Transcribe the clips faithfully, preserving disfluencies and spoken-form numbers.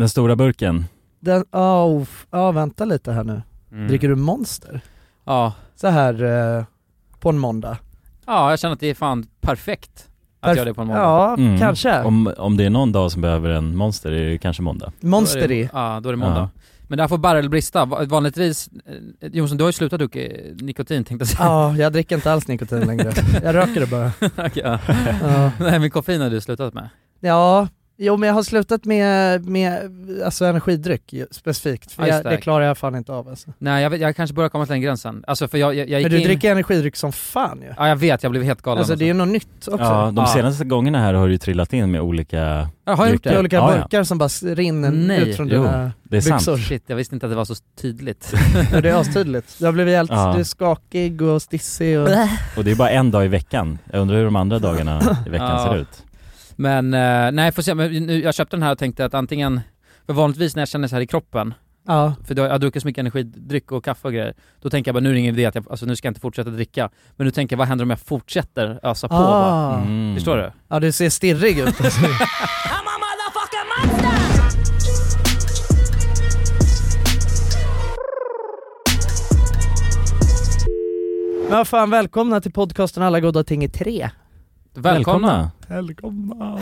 Den stora burken. Den, oh, ja, vänta lite här nu. Mm. Dricker du Monster? Ja. Så här eh, på en måndag. Ja, jag känner att det är fan perfekt att Perf- göra det på en måndag. Ja, Mm. kanske. Om, om det är någon dag som behöver en Monster är det kanske måndag. Monster Då är det, i. Ja, då är det måndag. Ja. Men där får barrel brista. Va- Vanligtvis, eh, Jonsson, du har ju slutat dricka nikotin, tänkte jag säga. Ja, jag dricker inte alls nikotin längre. Jag röker det bara. Okej, ja. Ja. Nej, men koffein har du slutat med. Ja, jo men jag har slutat med, med alltså energidryck specifikt. För Ja, just jag, det. det klarar jag fan inte av alltså. Nej, jag, vet, jag kanske börjar komma till den gränsen. Alltså för jag, jag, jag gick Men du in... dricker energidryck som fan ju. Ja, jag vet, jag blev helt galen. Alltså det är ju något nytt också. Ja, de Ja. senaste gångerna här har du ju trillat in med olika Ja, har jag gjort Det är det? olika Ja, ja. burkar som bara rinner Nej. ut från Jo, dina det är sant. byxor. Shit, jag visste inte att det var så tydligt. Ja, det är astydligt. Jag blev helt Ja. du är skakig och stissig och... Och det är bara en dag i veckan. Jag undrar hur de andra dagarna i veckan Ja. ser ut. Men eh, nej, får se. Men nu, jag köpte den här och tänkte att antingen, för vanligtvis när jag känner så här i kroppen, Ja. för då, jag har druckit så mycket energidryck och kaffe och grejer, då tänker jag bara nu är det ingen idé att jag, alltså nu ska jag inte fortsätta dricka. Men nu tänker jag, vad händer om jag fortsätter ösa på? Bara? Ah. Mm. Förstår du? Ja, du ser stirrig ut alltså. Men vad fan, välkomna till podcasten Alla goda ting i tre. Välkomna! Välkomna.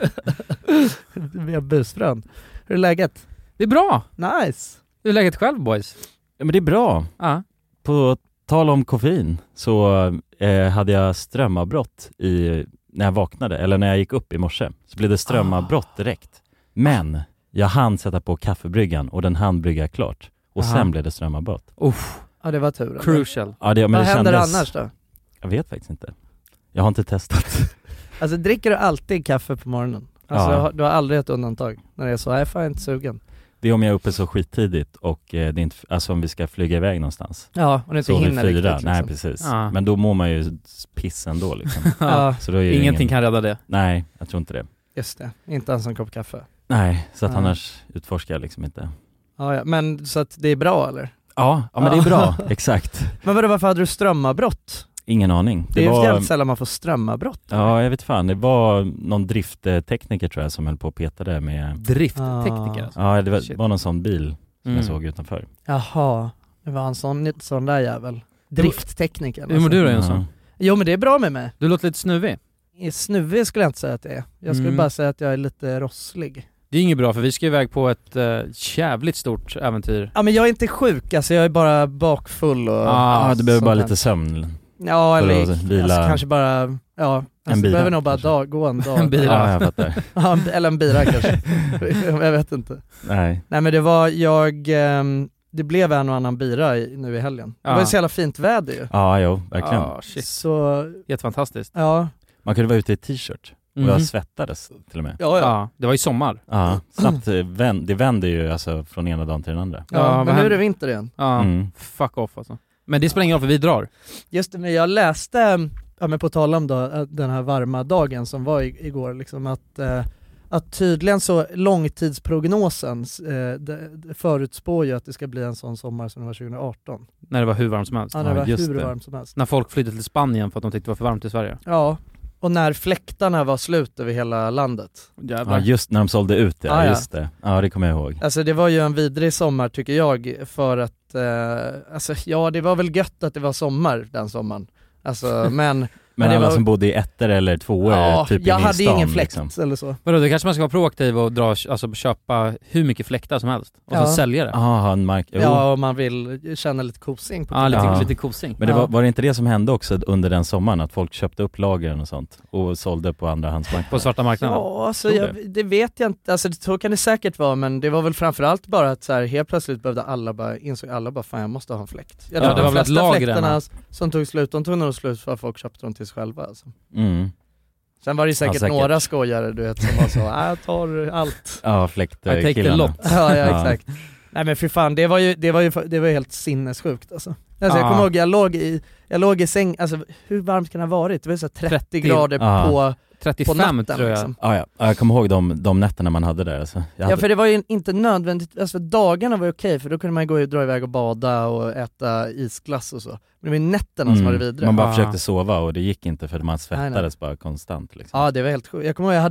Vi har busfrön. Hur är läget? Det är bra! Nice. Hur är läget själv, boys? Ja, men det är bra. Ja. På tal om koffein så eh, hade jag strömavbrott i, när jag vaknade, eller när jag gick upp i morse. Så blev det strömavbrott direkt. Men jag hann sätta på kaffebryggan och den hann brygga klart. Och Aha. sen blev det strömavbrott. Uff, Ja, det var tur. eller? crucial. Ja, det, men Vad det händer kändes... annars då? Jag vet faktiskt inte. Jag har inte testat. Alltså dricker du alltid kaffe på morgonen? Alltså Ja. du har aldrig ett undantag när det är så, jag är fan inte sugen. Det är om jag är uppe så skittidigt och eh, det är inte, alltså om vi ska flyga iväg någonstans. Ja, och det inte Så vid hinner fyra, riktigt liksom. nej precis. Ja. Men då mår man ju piss ändå liksom. Ja, Så då är ju Ingenting ingen... kan rädda det. Nej, jag tror inte det. just det. Inte ens en kopp kaffe. Nej, så att Ja. annars utforskar jag liksom inte. Ja, ja. Men så att det är bra eller? Ja, ja men det är bra, exakt. Men vadå, varför hade du strömavbrott? Ingen aning. Det, är ju var... jävligt sällan man får strömavbrott. Ja, jag vet fan. Det var någon drifttekniker tror jag som höll på att peta det med... Drifttekniker alltså. Ja, det var, Shit. var någon sån bil som Mm. jag såg utanför. Jaha, det var en sån, sån där jävel. Drifttekniker. Hur mår du då, Ja. Jonsson? Jo men det är bra med mig. Du låter lite snuvig. I snuvig skulle jag inte säga att det är. Jag skulle Mm. bara säga att jag är lite rosslig. Det är inget bra för vi ska iväg på ett uh, jävligt stort äventyr. Ja men jag är inte sjuk, alltså jag är bara bakfull och... Ah, Ja, du behöver sånt bara här. lite sömn. Ja eller För att vila. alltså, kanske bara, ja, alltså, bira, behöver nog bara kanske. dag, gå en dag. En bira. Ja, jag fattar. Ja, eller en bira kanske. Jag vet inte. Nej. Nej men det var, jag, ehm, det blev en och annan bira i, nu i helgen. Det Ja. var ju så jävla fint väder ju. Ja, jo, verkligen. Ah, shit. Så, Helt fantastiskt. ja. Man kunde vara ute i t-shirt. Och Mhm. jag svettades till och med. Ja, ja. Ja, det var i sommar. Ja, snabbt. eh, Vänd, det vänder ju alltså från ena dagen till den andra. ja, Ja, vad men nu är händer? det vinter igen. Ja, Mm. fuck off alltså. Men det spelar ingen roll för vi drar. Just det, men jag läste, ja men på tal om då, den här varma dagen som var i, igår, liksom att, eh, att tydligen så långtidsprognosen eh, det, det förutspår ju att det ska bli en sån sommar som det var tjugo arton. När det var hur varmt som helst. Ja, det Ja, var just hur det. varmt som helst. När folk flydde till Spanien för att de tyckte det var för varmt i Sverige. Ja, och när fläktarna var slut över hela landet. Jävlar. Ja, just när de sålde ut det. Ja, Ja, ja. just det. Ja, det kommer jag ihåg. Alltså det var ju en vidrig sommar tycker jag, för att, eh, alltså ja det var väl gött att det var sommar den sommaren. Alltså men... Men det alla var- som bodde i ettor eller tvåor ja, typ jag inne i hade stan, ingen fläkt liksom. eller så. Vadå, det kanske man ska vara proaktiv och dra, alltså köpa hur mycket fläktar som helst. Och Ja. så sälja det. Ja, han mark... Jo. Ja, om man vill känna lite kosing på Ja, lite, Ja. lite kosing. Men det Ja. var, var det inte det som hände också under den sommaren? Att folk köpte upp lagren och sånt och sålde på andrahandsmarknaden? På svarta marknaden. Ja, alltså Tror jag, det vet jag inte, alltså så kan det säkert vara, men det var väl framförallt bara att så här, helt plötsligt behövde alla bara, insåg alla bara fan jag måste ha en fläkt. Jag Ja, tror det var de väl ett flesta lager fläktarna hemma. som tog slut, de tog nog slut för att folk köpte dem till sig själva alltså. Mm. Sen var det säkert, Ja, säkert. några skojare du vet som var så, äh, jag tar allt. Ja, fläkt I take the killarna. lot. Ja, ja Ja. exakt. Nej men för fan, det var ju, det var ju, det var ju helt sinnessjukt alltså. Alltså jag Ja. kommer ihåg, jag låg i, jag låg i säng, alltså hur varmt kan det ha varit? Det var så här trettio, trettio. grader Ja. på, på trettiofem natten tror jag. liksom. Ja, ja. Ja, jag kommer ihåg de, de nätterna man hade där. Alltså. Jag hade... Ja för det var ju inte nödvändigt, alltså dagarna var ju okej för då kunde man gå och dra iväg och bada och äta isglass och så. Men det var ju nätterna som var det vidriga. Man bara Ja. försökte sova och det gick inte för man svettades Nej, nej. bara konstant liksom. Ja det var helt sjukt. Jag kommer ihåg jag hade,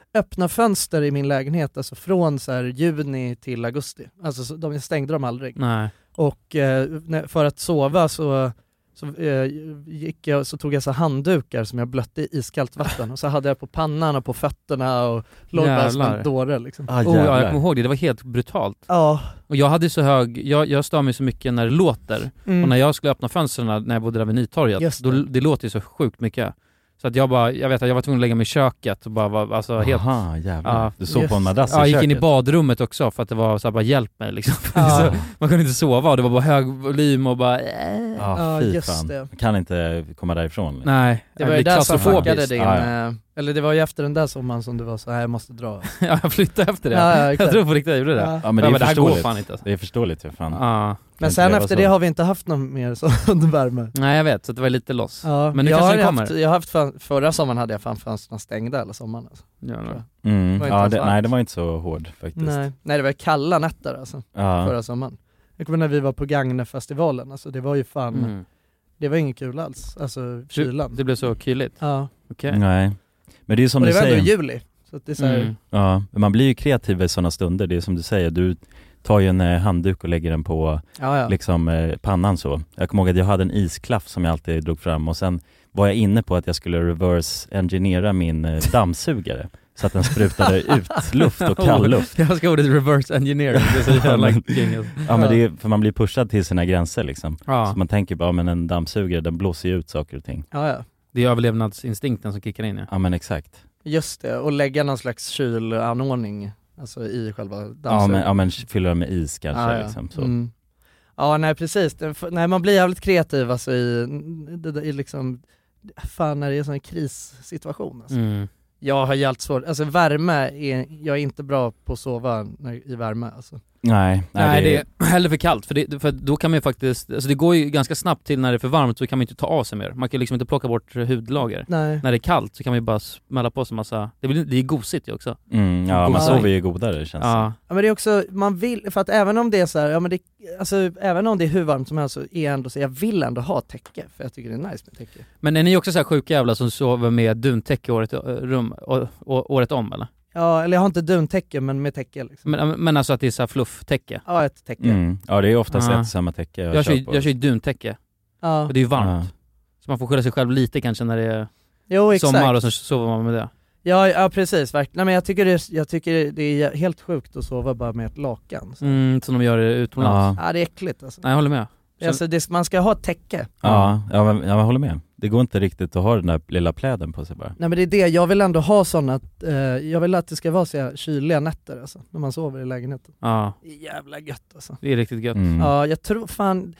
öppna fönster i min lägenhet, alltså från så här juni till augusti. Alltså så, de stängde dem aldrig. Nej. Och eh, för att sova så, så, eh, gick jag, så tog jag så handdukar som jag blötte i iskallt vatten. Och så hade jag på pannan och på fötterna och låg bara som en dåre liksom. Ah, oh, ja, jag kommer ihåg det, det var helt brutalt. Ja. Och jag hade så hög, jag, jag stör mig så mycket när det låter. Mm. Och när jag skulle öppna fönstren när jag bodde där vid Nytorget, Just det. då, det låter ju så sjukt mycket. Så att jag bara, jag vet att jag var tvungen att lägga mig i köket och bara var, alltså helt... Aha, jävlar. Ja. Du sov Yes. på en madrass i Ja, jag gick köket. in i badrummet också för att det var så här, bara hjälp mig liksom. Ja. så, man kunde inte sova och det var bara hög volym och bara... Äh. Ja, Ja, fy just fan. det. Jag kan inte komma därifrån. Liksom. Nej, Det jag var ju blir där som klaustrofobisk. fuckade din, Ja, ja. eh, eller det var ju efter den där sommaren som du var så här, jag måste dra. Ja, jag flyttade efter det. Ja, ja, jag exakt. tror på riktigt jag gjorde det. Ja. Ja, men det är Ja, det här går förståeligt. fan inte alltså. Det är förståeligt för fan. Ja. Men sen efter det har vi inte haft någon mer sån värme. Nej, jag vet, så det var lite loss. Ja, Men nu jag kanske har det kommer. haft, jag har haft fan, förra sommaren hade jag fan fönstren stängda hela sommaren alltså. Ja, Tror no. jag. Mm. Det var inte Ja, ens det, varmt. nej, det var inte så hård faktiskt. Nej. Nej, det var kalla nätter alltså, Ja. förra sommaren. Jag kommer när vi var på Gagnefestivalen, alltså det var ju fan, Mm. det var inget kul alls, alltså kylan. Det blev så kyligt. Ja, Okej. Nej. Men det är ju som och du det var säger. ändå juli. Så att det är så här, Mm. Ja, men man blir ju kreativ i sådana stunder. Det är som du säger, du tar ju en eh, handduk och lägger den på ja, ja. liksom eh, pannan så. Jag kommer ihåg att jag hade en isklaff som jag alltid drog fram och sen var jag inne på att jag skulle reverse engineera min eh, dammsugare så att den sprutade ut luft och kall luft. Jag ska ordet reverse engineering, det är så jävla Ja, men- king alltså. Ja, men det är, för man blir pushad till sina gränser liksom. Ja, Så man tänker bara, ja, men en dammsugare den blåser ju ut saker och ting. ja, ja. det är överlevnadsinstinkten som kickar in. Ja. Ja, men exakt. Just det, och lägga någon slags kylanordning alltså i själva Ja, dammsugaren. men, ja, men fyller den med is kanske Ja, ja. liksom så. Mm. Ja, nej precis. Det- f- Nej, man blir jävligt kreativ alltså i, det där- i liksom, fan när det är en sån här krissituation alltså. Mm. Jag har jävligt svårt, alltså värme är, jag är inte bra på att sova när, i värme alltså. Nej, nej, Nej, det, det är hellre för kallt, för, det, för då kan man ju faktiskt, alltså det går ju ganska snabbt till när det är för varmt, så kan man inte ta av sig mer. Man kan liksom inte plocka bort hudlager. Nej. När det är kallt så kan man ju bara smälla på sig massa, det blir, det är gosigt ju också. mm, ja, man Ja. sover ju godare känns det. Ja, Ja, men det är också, man vill, för att även om det är så här, ja men det, alltså även om det är hur varmt som helst så är jag ändå så, jag vill ändå ha täcke, för jag tycker det är nice med täcke. men är ni också så här sjuka jävla som sover med duntäcke året, eh, rum, å, å, året om eller? Ja, eller jag har inte duntäcke men med täcke liksom. Men, men alltså att det är så här flufftäcke. Ja, ett täcke. Mm. Ja, det är oftast Ja. ett och samma täcke jag, Jag kör, kör ju- på. jag kör ju duntäcke, Ja. och det är ju varmt. Ja. Så man får skylla sig själv lite kanske när det är Jo, exakt. sommar och så sover man med det. Ja, ja precis, verkligen. Nej, men jag tycker, det, jag tycker det är helt sjukt att sova bara med ett lakan. Så. Mm, som de gör det utomlands. Ja. Ja, det är äckligt alltså. Nej, jag håller med. Alltså det, man ska ha ett täcke. Ja, ja, men, jag håller med. Det går inte riktigt att ha den där lilla pläden på sig bara. Nej men det är det, jag vill ändå ha sådana, eh, jag vill att det ska vara så här kyliga nätter alltså, när man sover i lägenheten. Ja, Det är jävla gött alltså. det är riktigt gött. Mm. Ja, jag tror fan,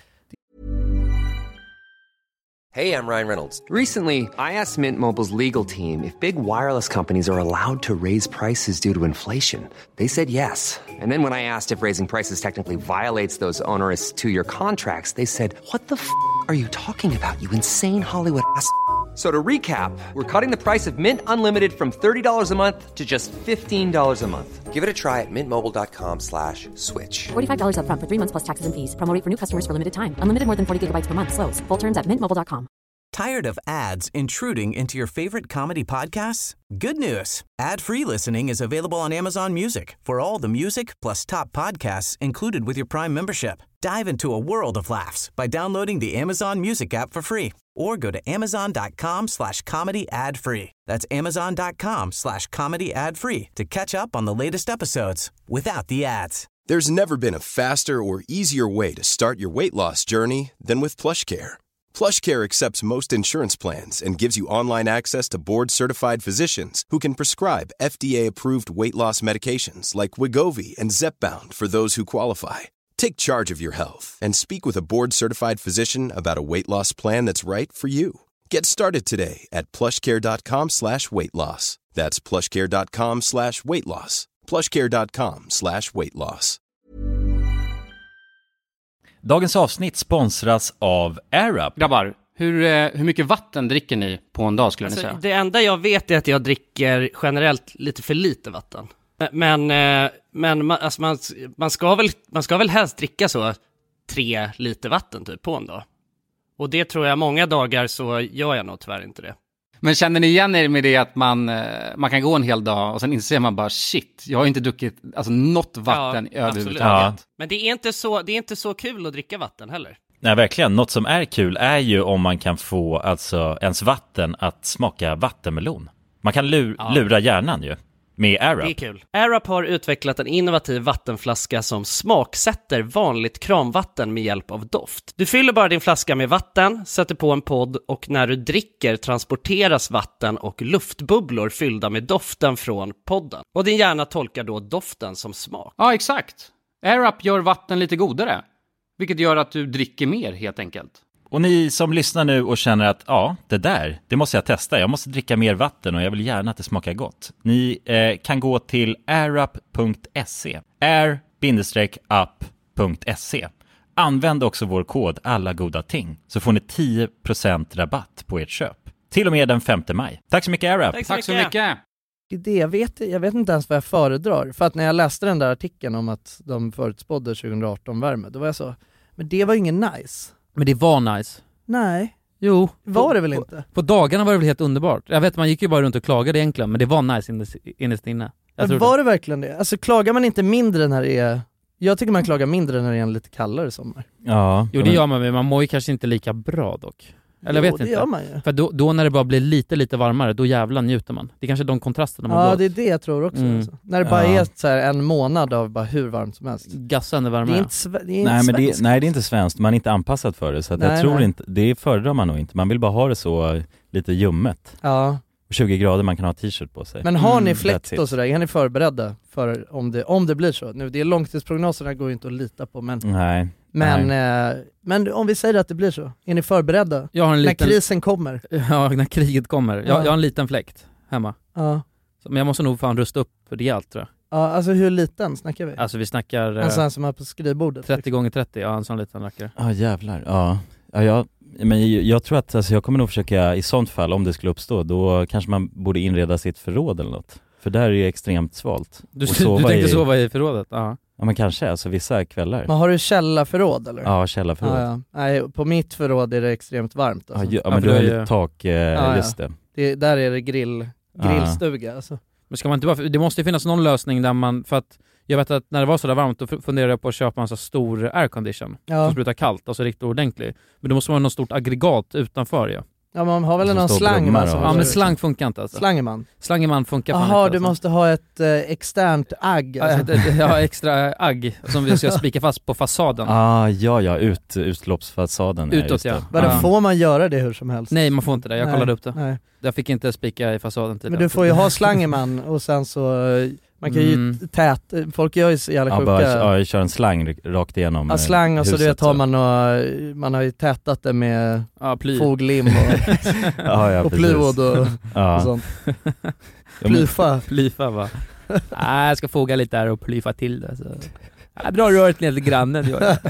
Hey, I'm Ryan Reynolds. Recently, I asked Mint Mobile's legal team if big wireless companies are allowed to raise prices due to inflation. They said yes. And then when I asked if raising prices technically violates those onerous two-year contracts, they said, "What the f*** are you talking about, you insane Hollywood ass?" So to recap, we're cutting the price of Mint Unlimited from thirty dollars a month to just fifteen dollars a month. Give it a try at mintmobile.com slash switch. forty-five dollars up front for three months plus taxes and fees. Promo rate for new customers for limited time. Unlimited more than forty gigabytes per month. Slows full terms at mint mobile dot com. Tired of ads intruding into your favorite comedy podcasts? Good news. Ad-free listening is available on Amazon Music for all the music plus top podcasts included with your Prime membership. Dive into a world of laughs by downloading the Amazon Music app for free or go to amazon.com slash comedy ad free. That's amazon.com slash comedy ad free to catch up on the latest episodes without the ads. There's never been a faster or easier way to start your weight loss journey than with PlushCare. PlushCare accepts most insurance plans and gives you online access to board-certified physicians who can prescribe F D A-approved weight loss medications like Wegovy and Zepbound for those who qualify. Take charge of your health and speak with a board-certified physician about a weight loss plan that's right for you. Get started today at plushcare.com slash weight loss. That's plushcare.com slash weight loss. plushcare.com slash weight loss. Dagens avsnitt sponsras av AirUp. Grabbar, hur, eh, hur mycket vatten dricker ni på en dag skulle Alltså, ni säga? det enda jag vet är att jag dricker generellt lite för lite vatten. Men, eh, men man, alltså man, man, ska väl, man ska väl helst dricka så tre liter vatten typ på en dag. Och det tror jag många dagar så gör jag nog tyvärr inte det. Men känner ni igen er med det att man, man kan gå en hel dag och sen inser man bara shit, jag har inte druckit alltså, något vatten Ja, överhuvudtaget. Ja. Men det är, inte så, det är inte så kul att dricka vatten heller. Nej, verkligen. Något som är kul är ju om man kan få alltså ens vatten att smaka vattenmelon. Man kan lura, Ja. lura hjärnan ju med AirUp. Det är kul. AirUp har utvecklat en innovativ vattenflaska som smaksätter vanligt kranvatten med hjälp av doft. Du fyller bara din flaska med vatten, sätter på en podd och när du dricker transporteras vatten och luftbubblor fyllda med doften från podden. Och din hjärna tolkar då doften som smak. Ja, exakt. AirUp gör vatten lite godare. Vilket gör att du dricker mer helt enkelt. Och ni som lyssnar nu och känner att ja, det där, det måste jag testa. Jag måste dricka mer vatten och jag vill gärna att det smakar gott. Ni eh, kan gå till airup punkt se. air up punkt se. Använd också vår kod alla goda ting så får ni tio procent rabatt på ert köp. Till och med den femte maj. Tack så mycket AirUp. Tack så Tack så mycket. mycket. Det jag vet, jag vet inte ens vad jag föredrar. För att när jag läste den där artikeln om att de förutspådde tjugo arton värme, då var jag så, men det var ingen nice. Men det var nice. Nej, Jo. var på, det väl på, inte? På dagarna var det väl helt underbart. Jag vet, man gick ju bara runt och klagade egentligen, men det var nice innes, innerst inne. Jag Men tror var det. det verkligen det? Alltså klagar man inte mindre när det är... Jag tycker man klagar mindre när det är en lite kallare sommar. Ja, Jo, det gör man, men man mår ju kanske inte lika bra dock. Eller Jo, vet det inte. gör man ju. För då, då när det bara blir lite, lite varmare, då jävlar njuter man. Det är kanske de kontrasterna man Ja, får. det är det jag tror också. Mm. Alltså. När det bara Ja. är så här en månad av bara hur varmt som helst. Gassande värme. Det är inte, sve- det är inte Nej, men det, svenskt. nej, det är inte svenskt. Man är inte anpassad för det. Så att Nej, jag tror nej. inte, det föredrar man nog inte. Man vill bara ha det så uh, lite ljummet. Ja. tjugo grader, man kan ha t-shirt på sig. Men har Mm, ni that's fläkt it. och sådär? Är ni förberedda för om det, om det blir så? Nu, det är långtidsprognoserna går ju inte att lita på, men, Nej. men, eh, men om vi säger att det blir så, är ni förberedda? Jag har en När liten... krisen kommer? Ja, när kriget kommer. Jag, Ja. jag har en liten fläkt hemma. Ja. Så, men jag måste nog fan rusta upp rejält, tror jag. Ja, alltså hur liten snackar vi? Alltså vi snackar eh, En sån här som är på skrivbordet? trettio gånger trettio, ja en sån liten rackare. Ja, jävlar. Ja, ja jag, men jag, jag tror att alltså, jag kommer nog försöka, i sånt fall, om det skulle uppstå, då kanske man borde inreda sitt förråd eller något. För där är det extremt svalt. Du, Och du sova tänkte i- sova i förrådet? Ja. Ja, men kanske, alltså vissa kvällar. Men har du källarförråd eller? Ja, källarförråd. Ja, ja. Nej, på mitt förråd är det extremt varmt Ja, alltså. ju- ja, Ja, men för du har då är ju det- tak, eh, ja. just det. det, där är det grill, grillstuga alltså. Men ska man inte bara, det måste ju finnas någon lösning där man, för att jag vet att när det var så där varmt då funderade jag på att köpa en så stor aircondition Ja. som sprutar kallt, alltså riktigt ordentlig. Men då måste man ha något stort aggregat utanför ju. Ja. Ja, man har väl Som någon står slang brummar man och- som ja, men kör. slang funkar inte alltså. Slangeman. Slangeman funkar fan Jaha, inte. du alltså. måste ha ett eh, externt agg alltså. Ja, ja, extra agg som vi ska spika fast på fasaden. Ah, ja, ja, ut, utloppsfasaden. Utåt, just det. ja. Men då Ja. får man göra det hur som helst? Nej, man får inte det. Jag Nej, kollade upp det. Nej. Jag fick inte spika i fasaden Men tidigare. du får ju ha slangeman och sen så, eh, man kan ju Mm. tät, folk gör ju så jävla Ja, sjuka bara, ja, jag kör en slang rakt igenom ja, eh, slang och så du huset, vet har man och, man har ju tätat det med Ja, ply. foglim och, ja, ja, och precis. plywod och, och Ja. sånt. Ja, men- Plyfa. Plyfa va? Nej, jag ska foga lite där och plyfa till det. Så. Ja, bra rört ner till grannen. gör jag.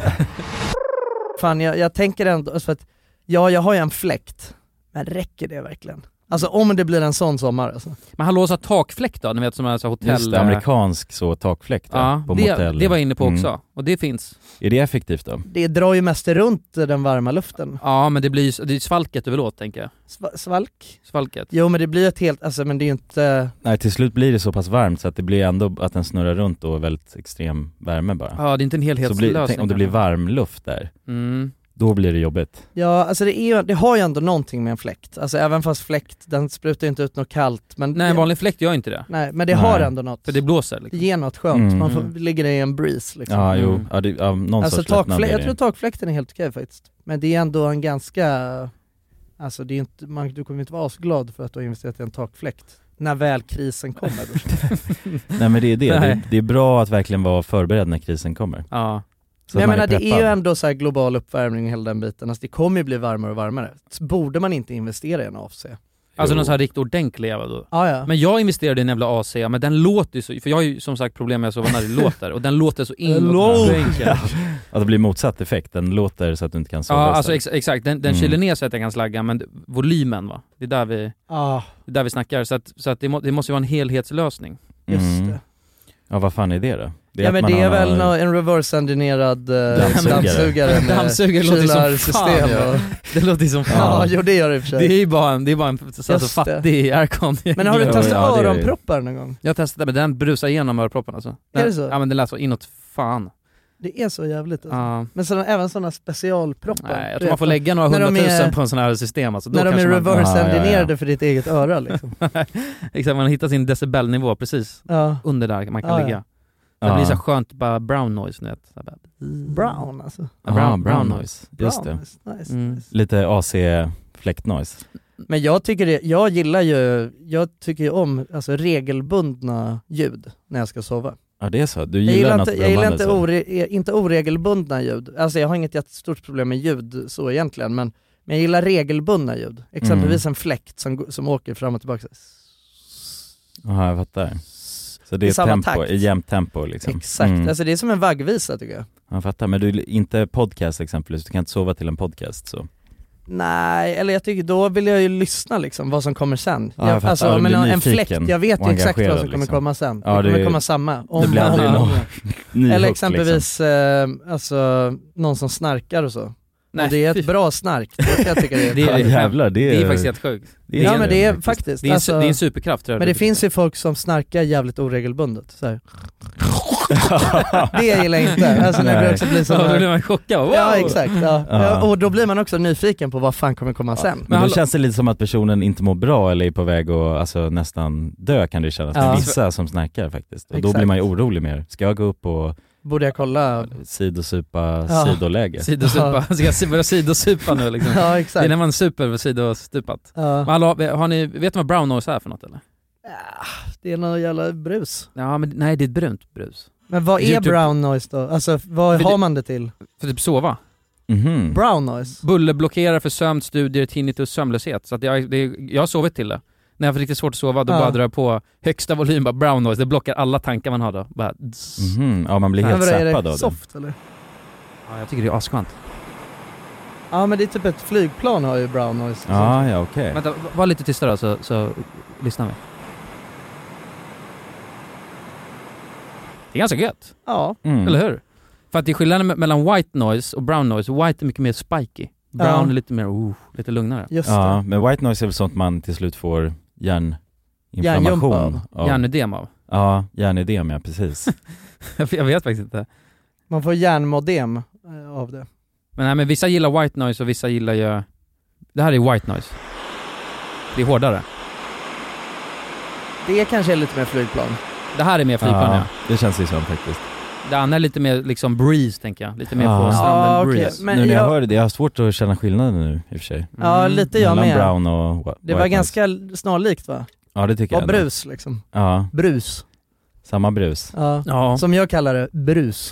Fan jag, jag tänker ändå, för att ja, jag har ju en fläkt, men räcker det verkligen? Alltså om det blir en sån sommar alltså. Men hallå, så takfläkt då? Ni vet som är så hotell... Just det, amerikansk så takfläkt va? Ja, på det, motell. det var jag inne på också. Mm. Och det finns. Är det effektivt då? Det drar ju mest runt den varma luften. Ja, men det blir ju det är svalket du vill åt, tänker jag. Sva- svalk? Svalket. Jo men det blir ett helt, alltså men det är ju inte... Nej, till slut blir det så pass varmt så att det blir ändå att den snurrar runt och väldigt extrem värme bara. Ja, det är inte en så blir, helhetslösning. tänk, om det blir varm luft där, Mm. då blir det jobbigt. Ja, alltså det, är ju, det har ju ändå någonting med en fläkt. Alltså även fast fläkt, den sprutar inte ut något kallt. Men Nej, en det, vanlig fläkt gör inte det. nej, men det Nej. har ändå något. För det blåser Det liksom. ger något skönt. Mm. Man får, Mm. ligger i en breeze liksom. Ja, jo. Mm. Ja, det, ja, någon Alltså sorts lättnad takflä- blir jag det. tror takfläkten är helt okej faktiskt. Men det är ändå en ganska... Alltså det är inte, man, du kommer inte vara asglad för att du har investerat i en takfläkt. När väl krisen kommer. Nej, men det är det. det. Nej. Det är bra att verkligen vara förberedd när krisen kommer. Ja. Så Men att jag man menar det är peppad. ju ändå så här global uppvärmning och hela den biten. Alltså det kommer ju bli varmare och varmare. Så borde man inte investera i en A C? Alltså Jo. någon sån här riktigt ordentlig jävla då. Ah, ja. Men jag investerade i en jävla A C, men den låter ju så, för jag har ju som sagt problem med att sova när det låter, och den låter så inåt enkelt. Ja, det blir motsatt effekt. Den låter så att du inte kan sova. Ja, alltså istället. ex- exakt, den, den Mm. kyler ner så att jag kan slagga, men volymen va, det är där vi, Ah, det är där vi snackar, så att, så att det, må, det måste ju vara en helhetslösning. just Mm. det. Ja, vad fan är det då? Det är Ja att men man det är har väl några- nå- en reverse-engineerad eh, Dammsugare. dammsugare med Dammsugare låter som fan, kylarsystem ja. och... Det låter ju som Ja, fan. jo det gör det i och för Det är sig. ju bara en, det är bara en så alltså, Just det. fattig aircon. Men har du Ja, testat ja, det är det. öronproppar någon gång? Jag testade men den brusar igenom öronproppen alltså. Den, Är det så? Ja men det lät så inåt fan. Det är så jävligt alltså. Ja. Men såna, även sådana specialproppar. Nej, jag Du tror man vet, får lägga några när de hundratusen är- på en sån här system alltså. Då när de är kanske man- reverse-engineerade Ja, ja, ja. för ditt eget öra liksom. Exakt, man hittar sin decibelnivå precis Ja. under där man kan Ja, ja. ligga. Det Ja. blir så här skönt bara brown noise nu vet. Så här bara- Brown alltså. Ja, Aha, brown, brown noise. Just det. Brown, nice, Mm. nice. Lite A C-fläktnoise. Men jag tycker det, jag gillar ju, jag tycker ju om alltså, regelbundna ljud när jag ska sova. Ja det är så, du Jag gillar, gillar något inte, jag gillar brummande inte, så. ore, inte oregelbundna ljud. Alltså jag har inget jättestort problem med ljud så egentligen, men, men jag gillar regelbundna ljud. Exempelvis en fläkt som, som åker fram och tillbaka. Ja jag fattar. Så det I är samma tempo, takt. i jämnt tempo liksom. Exakt, Mm. alltså det är som en vaggvisa tycker jag. Jag fattar, men du inte podcast exempelvis, du kan inte sova till en podcast så. Nej, eller jag tycker då vill jag ju lyssna liksom vad som kommer sen. Ja, jag jag, fattar. alltså, Ja, du men blir en nyfiken fläkt, jag vet och ju exakt vad som engagerad, kommer liksom. komma sen. Ja, det kommer det- komma samma. Om det blir och om aldrig och om någon igen. ny Eller hook, exempelvis eh, alltså, någon som snarkar och så. Nej, och det är ett fy- bra snark, det kan jag tycka det är. Det är- Ja, jävlar, det är, Det är faktiskt helt sjukt. det är Ja men det är faktiskt. faktiskt, Det är en, alltså, det är en superkraft tror jag. men det finns ju folk som snarkar jävligt oregelbundet så här. Det gillar jag inte, alltså när det Nej. också blir så Ja, då blir här, man chockad. Wow! ja exakt, ja. Ja. Ja, och då blir man också nyfiken på vad fan kommer komma sen. Men, Men då hallå- känns det lite som att personen inte mår bra eller är på väg att alltså, nästan dö kan det kännas. Ja. Med vissa som snarkar faktiskt. Och då Exakt. blir man ju orolig mer. Ska jag gå upp och Borde jag kolla? sidosupa Ja. sidoläge? Sidosupa, ska jag börja sidosupa nu liksom? Ja Det är exakt. när man super sidostupat. Ja. Men hallå, har ni, vet ni vad brown noise är för något eller? Det är någon jävla brus. Ja men nej det är ett brunt brus. Men vad Det är är typ- brown noise då? Alltså vad För har det- man det till? För typ sova. Mhm. Brown noise? Bullerblockerar för sömn, studier, tinnitus, sömnlöshet. Så att jag, det, jag har sovit till det. När jag får riktigt svårt att sova då Ja. bara drar jag på högsta volym, bara brown noise. Det blockar alla tankar man har då. Bara, Mhm. Ja man blir Men helt vadå, är zappad av det det. soft eller? ja, jag tycker det är asskönt. Ja men det är typ ett flygplan har ju brown noise. Ja ja okej. Vänta, var lite tystare då så, så lyssnar vi. Det är ganska gött, Ja. Mm. eller hur? För att det är skillnaden me- mellan white noise och brown noise. White är mycket mer spiky. Brown Ja. är lite mer, oh, lite lugnare. Just Ja, det. men white noise är väl sånt man till slut får hjärninflammation Hjärnjump av. Hjärnödem av. Ja, hjärnödem ja, precis. jag vet faktiskt inte. Man får hjärnmodem eh, av det. Men nej, men vissa gillar white noise och vissa gillar ju... Det här är white noise. Det är hårdare. Det kanske är lite mer flygplan. Det här är mer flygplan, ja. det känns ju som faktiskt. Det andra är lite mer liksom breeze, tänker jag. Lite mer Ja. på stranden, Ja, okej. breeze. Men nu när jag, jag- hör det, jag har svårt att känna skillnaden nu i och för sig. Ja, lite jag Mellan med. brown och wh- Det white var noise. ganska snarlikt va? Ja det tycker Och jag ändå. brus liksom. Ja, Brus. samma brus. Ja. Ja. Som jag kallar det, brus.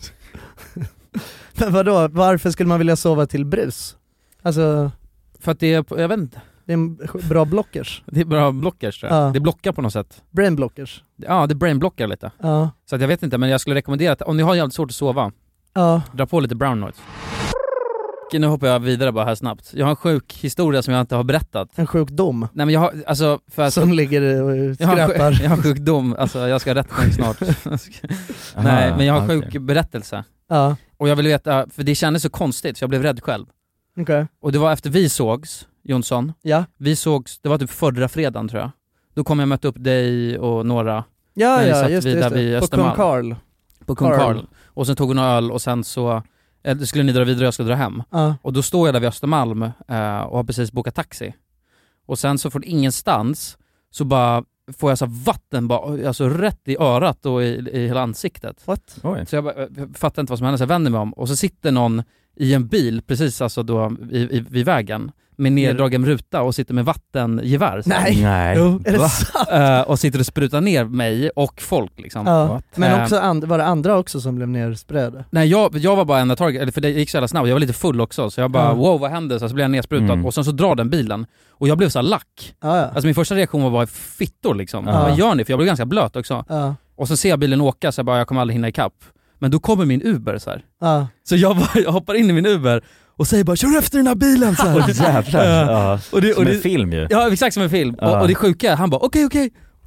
Men vadå, varför skulle man vilja sova till brus? Alltså, För att det är, jag vet inte. det är en bra blockers. Det är bra blockers tror jag. Ja. Det blockar på något sätt. Brain blockers. Ja, det brainblockar lite. Ja. Så att jag vet inte, men jag skulle rekommendera att om ni har jävligt svårt att sova, Ja. dra på lite brown noise. Okej, nu hoppar jag vidare bara här snabbt. Jag har en sjuk historia som jag inte har berättat. En sjukdom. Nej men jag har, alltså för att... Som ligger och jag har, en skräpar. sjuk- jag har en sjukdom, alltså jag ska rätta mig snart. Nej, Aha, men jag har en okej. sjuk berättelse. Ja, Och jag vill veta, för det kändes så konstigt så jag blev rädd själv. okej. Och det var efter vi sågs, Jonsson. Ja. Vi sågs, det var typ förra fredagen tror jag. Då kom jag möta upp dig och några Ja, Nej, ja, satt just vi det. där Just vid det. På Östermalm. Kung Karl. på Kung Karl. Karl. Och sen tog vi några öl och sen så eh, skulle ni dra vidare och jag skulle dra hem. Ja. Och då står jag där vid Östermalm eh, och har precis bokat taxi. Och sen så från ingenstans så bara får jag så här vatten bara, alltså rätt i örat och i, i hela ansiktet. What? Oj. Så jag, bara, jag fattar inte vad som händer, så jag vänder mig om och så sitter någon i en bil precis alltså då i, i, vid vägen med neddragen ruta och sitter med vattengevär. så här. Nej. Nej. Jo, är det Va? sant? Eh, och sitter och sprutar ner mig och folk liksom. Ja. What? Men Eh. också and- var det andra också som blev nerspröda? Nej, jag, jag var bara enda target, eller för det gick så jävla snabbt, jag var lite full också, så jag bara Ja. wow vad händer? Så, så blev jag nersprutad Mm. och sen så drar den bilen och jag blev så här lack. Ja, ja. Alltså min första reaktion var bara fittor liksom. Ja. Vad gör ni? För jag blev ganska blöt också. Ja. Och så ser jag bilen åka så jag bara jag kommer aldrig hinna ikapp. Men då kommer min Uber så här. Ja. Så jag, bara, jag hoppar in i min Uber och säger bara kör efter den här bilen så här. Åh jävlar. Ja. Och det, Som och en det, film ju. Ja, exakt som en film. Ja. Och, och det sjuka är, han bara okej okej.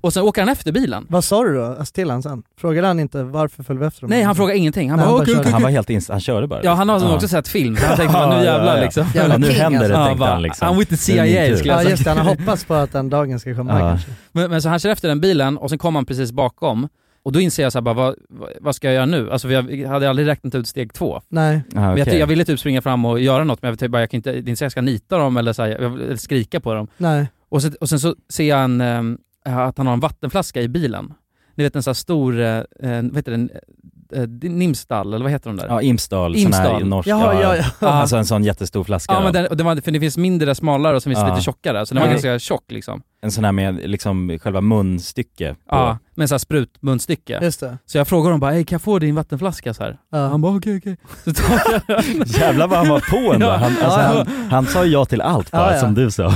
Och sen åker han efter bilen. Vad sa du då alltså, till han sen? Frågade han inte varför följde vi efter dem? Nej, han frågade ingenting. Han, Nej, bara, han, okay, bara okay, Han var helt inst- han körde bara. Ja, han har ja. också sett film. Han tänkte, nu jävlar ja, ja. liksom. Jävla nu king, händer det, alltså. tänkte Ja, han liksom. I'm with the C I A, skulle jag Ja säga. just det, han har hoppats på att den dagen ska komma Ja. kanske. Men, men så han kör efter den bilen och sen kommer han precis bakom. Och då inser jag så här, bara, vad, vad ska jag göra nu? Alltså vi hade aldrig räknat ut steg två. Nej. Ah, Men okay. jag, jag ville typ springa fram och göra något, men jag, typ bara, jag kan inte, det är inte så jag ska nita dem eller, så här, jag, eller skrika på dem. Nej. Och, så, och sen så ser jag en, äh, att han har en vattenflaska i bilen. Ni vet en sån här stor, äh, vad heter den? Äh, Nimstall, eller vad heter de där? Ja, Imsdal, Imsdal. sån här norsk. Jaha, ja, ja. Alltså en sån jättestor flaska. Ja, men den, och den var, för det finns mindre, smalare och så finns det Ja. lite tjockare. Så den var Ja. ganska tjock liksom. En sån här med liksom själva munstycke på. Ja, med en sån här sprutmunstycke. Just det. Så jag frågar honom bara, hej, kan jag få din vattenflaska så här? Ja. Han bara, okej, okej. Så tar jag den. Jävlar vad han var på ändå. Han, alltså, Ja, ja. han, han sa ja till allt bara, Ja, ja. som du sa.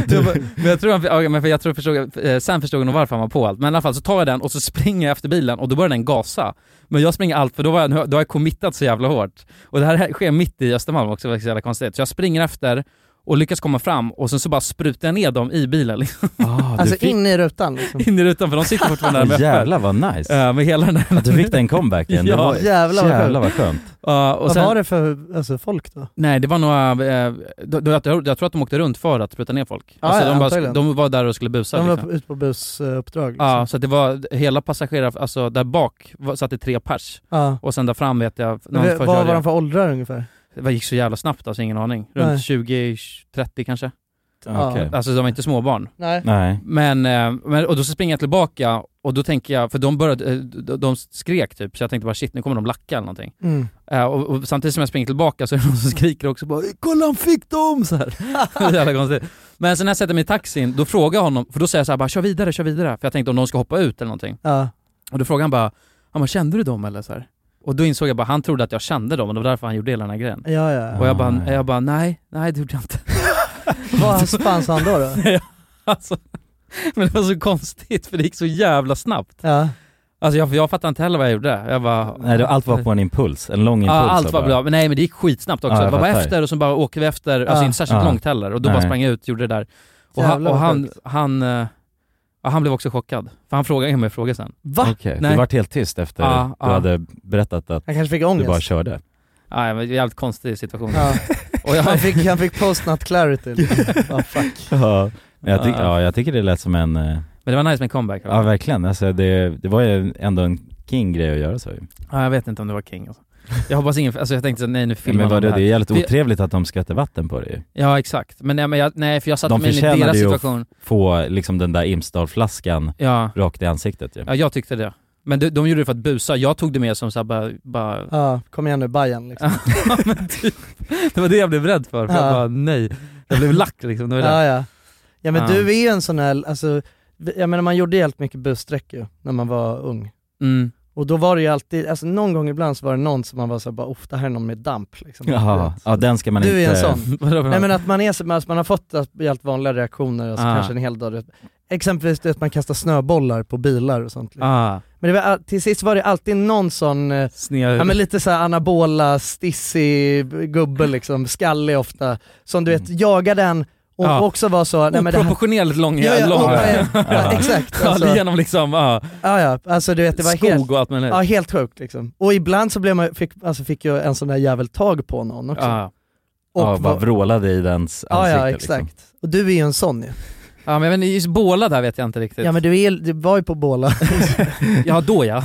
Men jag tror, han, ja, men för jag tror förstod, eh, sen förstod jag nog varför han var på allt. Men i alla fall så tar jag den och så springer jag efter bilen och då börjar den gasa. Men jag springer allt för då, var jag, då har jag committat så jävla hårt. Och det här sker mitt i Östermalm också, det var så jävla konstigt. Så jag springer efter och lyckas komma fram och sen så bara sprutar jag ner dem i bilen liksom. Ah, Alltså fick... in i rutan liksom. In i rutan, för de sitter fortfarande där med Jävlar vad nice. uh, med hela den där. Att du fick den comebacken. Ja, det var... jävlar vad Jävlar vad skönt. Uh, och Vad sen, var det för alltså, folk då? Nej, det var några, eh, då, då, jag, jag tror att de åkte runt för att spruta ner folk. Ja, Alltså, ja, de, bara, antagligen. de var där och skulle busa. De var liksom. på, ute på busuppdrag liksom. Ja, så att det var hela passagerare, alltså där bak var, satt det tre pers. Ja. Och sen där fram vet jag, någon Men, förkörde vad var jag. de för åldrar ungefär? Det gick så jävla snabbt, alltså ingen aning. Runt Nej. tjugo trettio kanske. Okej. Alltså de var inte småbarn. Nej. Nej. Men, eh, men, och då så springer jag tillbaka och då tänker jag, för de började, eh, de, de skrek typ, så jag tänkte bara shit, nu kommer de lacka eller någonting. Mm. Eh, och, och samtidigt som jag springer tillbaka så är det någon som skriker också bara, kolla han fick dem! Så här. Det är jävla konstigt. Men sen när jag sätter mig i taxin, då frågar jag honom, för då säger jag så här, bara kör vidare, kör vidare. För jag tänkte om någon ska hoppa ut eller någonting. Ja. Och då frågar han bara, han bara, kände du dem eller så här? Och då insåg jag bara, han trodde att jag kände dem och det var därför han gjorde hela den här grejen. Ja, ja. Och jag bara, Ah, ja. jag bara nej, nej det gjorde jag inte. Vad spann han då då? Alltså, men det var så konstigt för det gick så jävla snabbt. Ja. Alltså jag, jag fattade inte heller vad jag gjorde. Jag bara, Nej, det, allt var på en impuls, en lång impuls. ja, allt var bara. bra, men nej men det gick skitsnabbt också. Ja, det jag var bara fattar. efter och så bara åker vi efter, alltså Ja. inte särskilt Ja. långt heller. Och då Nej. bara sprang jag ut, gjorde det där. Och, han, Jävlar och vad han, sjukt. han, eh, ja, han blev också chockad. För han frågade mig frågor sen. Va? Okej, Nej. du vart helt tyst efter Ja, du ja. hade berättat att Han kanske fick du ångest. bara körde. Ja, det var en jävligt konstig situation. Ja. Och jag, Han fick, han fick post-nut clarity. Ja, fuck. Ja, men jag, tyck, Ja. ja, jag tycker det lät som en... eh, men det var nice med comeback. Ja, verkligen. Alltså, det, det var ju ändå en king-grej att göra så. Ja, jag vet inte om det var king alltså. Jag hoppas ingen, alltså jag tänkte så, nej nu filmar Men de vad det det, här. det är jävligt Vi- otrevligt att de skvätter vatten på det. Ja exakt, men, nej, men jag, nej för jag satte De mig in i förtjänade deras ju att situation. Få liksom den där Imsdal-flaskan Ja. rakt i ansiktet ju. Ja, jag tyckte det. Men de, de gjorde det för att busa, jag tog det med som så här, bara, bara... Ja, kom igen nu Bajen liksom. Ja, men typ, det var det jag blev rädd för, för Ja. jag bara nej. Jag blev lack liksom, det var det. Ja, ja. Ja men Ja. du är ju en sån här, alltså, jag menar man gjorde helt mycket bussträck ju, när man var ung. Mm. Och då var det ju alltid, alltså någon gång ibland så var det någon som man var så bara, uff det här är någon med damp liksom. Jaha, ja den ska man Du inte... är en sån. Vadå för Nej något? men att man är så, alltså, man har fått alltså, helt vanliga reaktioner, alltså Ah. kanske en hel dag. Exempelvis det att man kastar snöbollar på bilar och sånt. Liksom. Ah, Men det var, all- till sist var det alltid någon sån, eh, sned. ja men lite så här anabola, stissig gubbe liksom, skallig ofta, som du vet jagar den och Ja. också var så, nej men det här, Oproportionerligt lång, ja, ja, lång. och, ja, ja, exakt. Alltså, Ja, genom liksom, ja, ja, ja, alltså du vet det var skog helt, och allt möjligt. ja, helt sjukt liksom. Och ibland så blev man, fick, alltså fick ju en sån där jävel tag på någon också. Ja. Och Ja, bara var, vrålade i dens ja, ansikte ja exakt. liksom. Och du är ju en sån ju. Ja men jag vet inte, just båla där vet jag inte riktigt. Ja men du, är, du var ju på båla. Ja då ja.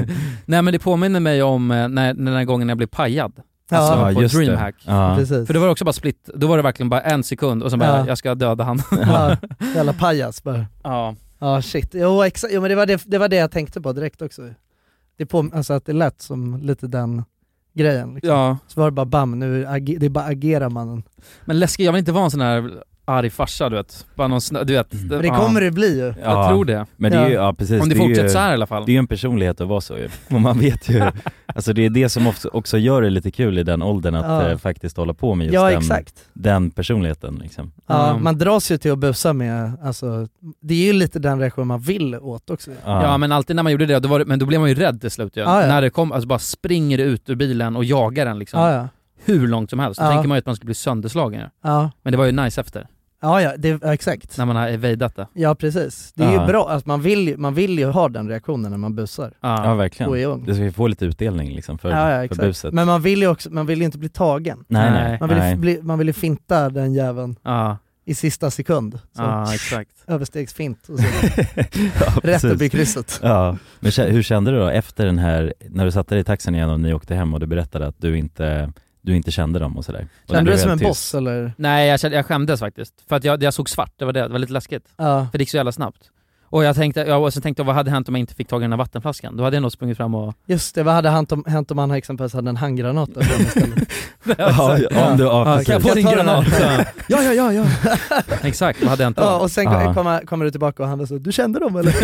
Nej men det påminner mig om eh, när, den här gången jag blev pajad. Alltså Ja, på just det. Dreamhack. Ja. Precis. För det var också bara split, då var det verkligen bara en sekund och så bara Ja. jag ska döda han. Ja, jävla pajas bara. Ja. Ja shit, jo exakt, jo men det var det, det var det jag tänkte på direkt också. Det på, alltså att det lät som lite den grejen liksom. Ja. Så var det bara bam, nu ag- det är bara agerar mannen. Men läskigt, jag vill inte vara en sån här arg farsa du vet. Bara någon snö, du vet. Men det kommer det bli ju. Jag Ja. tror det. Men det är ju, ja precis. Om det är fortsätter ju, så här i alla fall. Det är ju en personlighet att vara så ju. Och man vet ju, alltså det är det som också, också gör det lite kul i den åldern att Ja. eh, faktiskt hålla på med just Ja den, exakt. den personligheten liksom. Ja, Mm. man dras ju till att bussa med, alltså det är ju lite den reaktion man vill åt också. Ja men alltid när man gjorde det, då var det, men då blev man ju rädd till slut ju. Ja, ja. När det kom, alltså bara springer det ut ur bilen och jagar den liksom. Ja, ja. Hur långt som helst. Då Ja. tänker man ju att man ska bli sönderslagen. Ja. Ja. Men det var ju nice efter. Ja, ja, det, ja exakt. När man har vejdat det. Ja, precis. Det är Ja. ju bra, att man vill, man vill ju ha den reaktionen när man busar. Ja, Ja, verkligen. Och är ung. Det ska ju få lite utdelning liksom för, Ja, ja, för exakt. buset. Men man vill ju också, man vill ju inte bli tagen. Nej, Nej. nej. Man vill, ju nej. bli, man vill ju finta den jäveln ja, i sista sekund. Så ja exakt. överstegsfint och så. Ja, Rätt precis. upp i krysset. Ja, men kä- hur kände du då efter den här, när du satte dig i taxin igen och ni åkte hem och du berättade att du inte, du inte kände dem och sådär? Och Kände du dig som en helt tyst. boss eller? Nej, jag, kände, jag skämdes faktiskt. För att jag, jag såg svart, det var det. Det var lite läskigt. Ja. För det gick så jävla snabbt. Och jag tänkte, jag, och så tänkte jag, vad hade hänt om jag inte fick tag i den här vattenflaskan? Då hade jag nog sprungit fram och... Just det, vad hade hänt om, hänt om han exempelvis hade en handgranat där framme istället? Ja, om du, ja, Ja, precis. kan jag få din Jag tar den granat? här. Ja, ja, ja, ja. Exakt, vad hade hänt då? Ja, och sen Ja. kommer, kommer du tillbaka och han var så, du kände dem eller?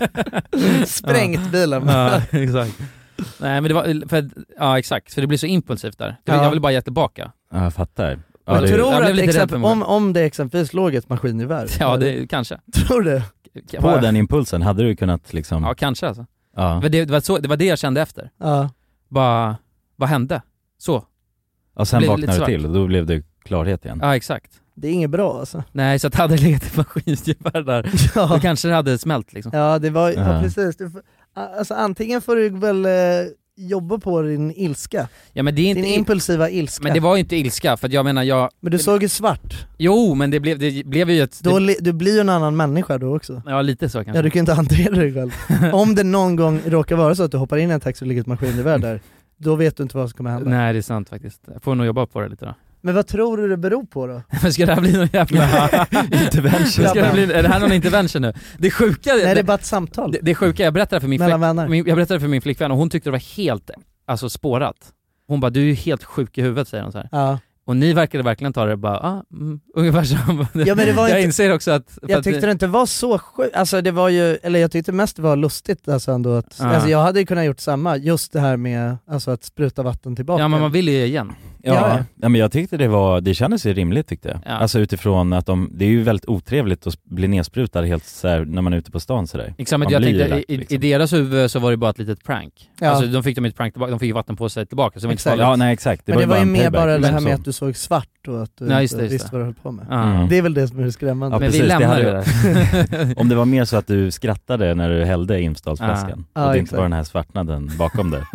Sprängt bilen. Ja, exakt. Nej men det var, för, ja exakt, för det blir så impulsivt där. Jag vill, Ja. jag vill bara ge tillbaka. Ja, jag fattar. Ja, Jag det, tror jag blev att lite rädd exempel, för mig. om, om det exempelvis låg ett maskingevär. Ja, det kanske. Tror du? på den impulsen hade du kunnat liksom... Ja, kanske alltså. Ja. Men det, det, var så, det var det jag kände efter. Ja. Bara, vad hände? Så. Och sen blev lite vaknade du svart. till och då blev det klarhet igen. Ja, exakt. Det är inget bra alltså. Nej, så att hade det legat ett maskingevär där, då Ja, kanske det hade smält liksom. ja det var, ja, Ja. precis. Du, får- alltså antingen får du väl eh, jobba på din ilska. Ja men det är Din inte... impulsiva ilska. Men det var ju inte ilska, för att jag menar jag... Men du såg ju svart. Jo, men det blev, det blev ju ett... Då, Det, li- du blir ju en annan människa då också. ja, lite så kanske. Ja, du kan inte hantera dig själv. Om det någon gång råkar vara så att du hoppar in i en taxi och ligger ett maskingevär där, då vet du inte vad som kommer hända. Nej, det är sant faktiskt. Jag får nog jobba på det lite då. Men vad tror du det beror på då? Men ska det här bli någon jävla... Intervention. ska det bli, är det här någon intervention nu? Det sjuka... Nej, det är det, bara ett samtal. det, det sjuka, jag berättade för min, Mellan flick, vänner. min, jag berättade för min flickvän och hon tyckte det var helt, alltså spårat. Hon bara, du är ju helt sjuk i huvudet, säger hon så här. Ja. Och ni verkade verkligen ta det bara, ah, mm, ungefär som... Ja, men det var jag inte- inser också att... för Jag att tyckte det inte var så sjukt, alltså det var ju, eller jag tyckte mest det var lustigt alltså ändå att, Ja. alltså jag hade ju kunnat gjort samma, just det här med alltså att spruta vatten tillbaka. Ja, men man vill ju igen. Ja, Ja. ja, men jag tyckte det var, det kändes ju rimligt tyckte jag. Ja. Alltså utifrån att de, det är ju väldigt otrevligt att bli nedsprutad helt så här, när man är ute på stan sådär. Exakt, men Man jag blir ju tänkte, lack, i, liksom. i deras huvud så var det bara ett litet prank. Ja. Alltså de fick de ett prank tillbaka, de fick ju vatten på sig tillbaka, så det var inte Exakt. farligt. Ja, nej exakt. men det var bara ju en mer payback, bara det här liksom med så. att du såg svart och att du Ja, just inte det, just visste det. vad du höll på med. Ja. Mm. Det är väl det som är det skrämmande. Ja, Men precis, vi det lämnar hade det jag. där. Om det var mer så att du skrattade när du hällde Imsdalsflaskan Ja. och Ja, det inte exakt. var den här svartnaden bakom dig.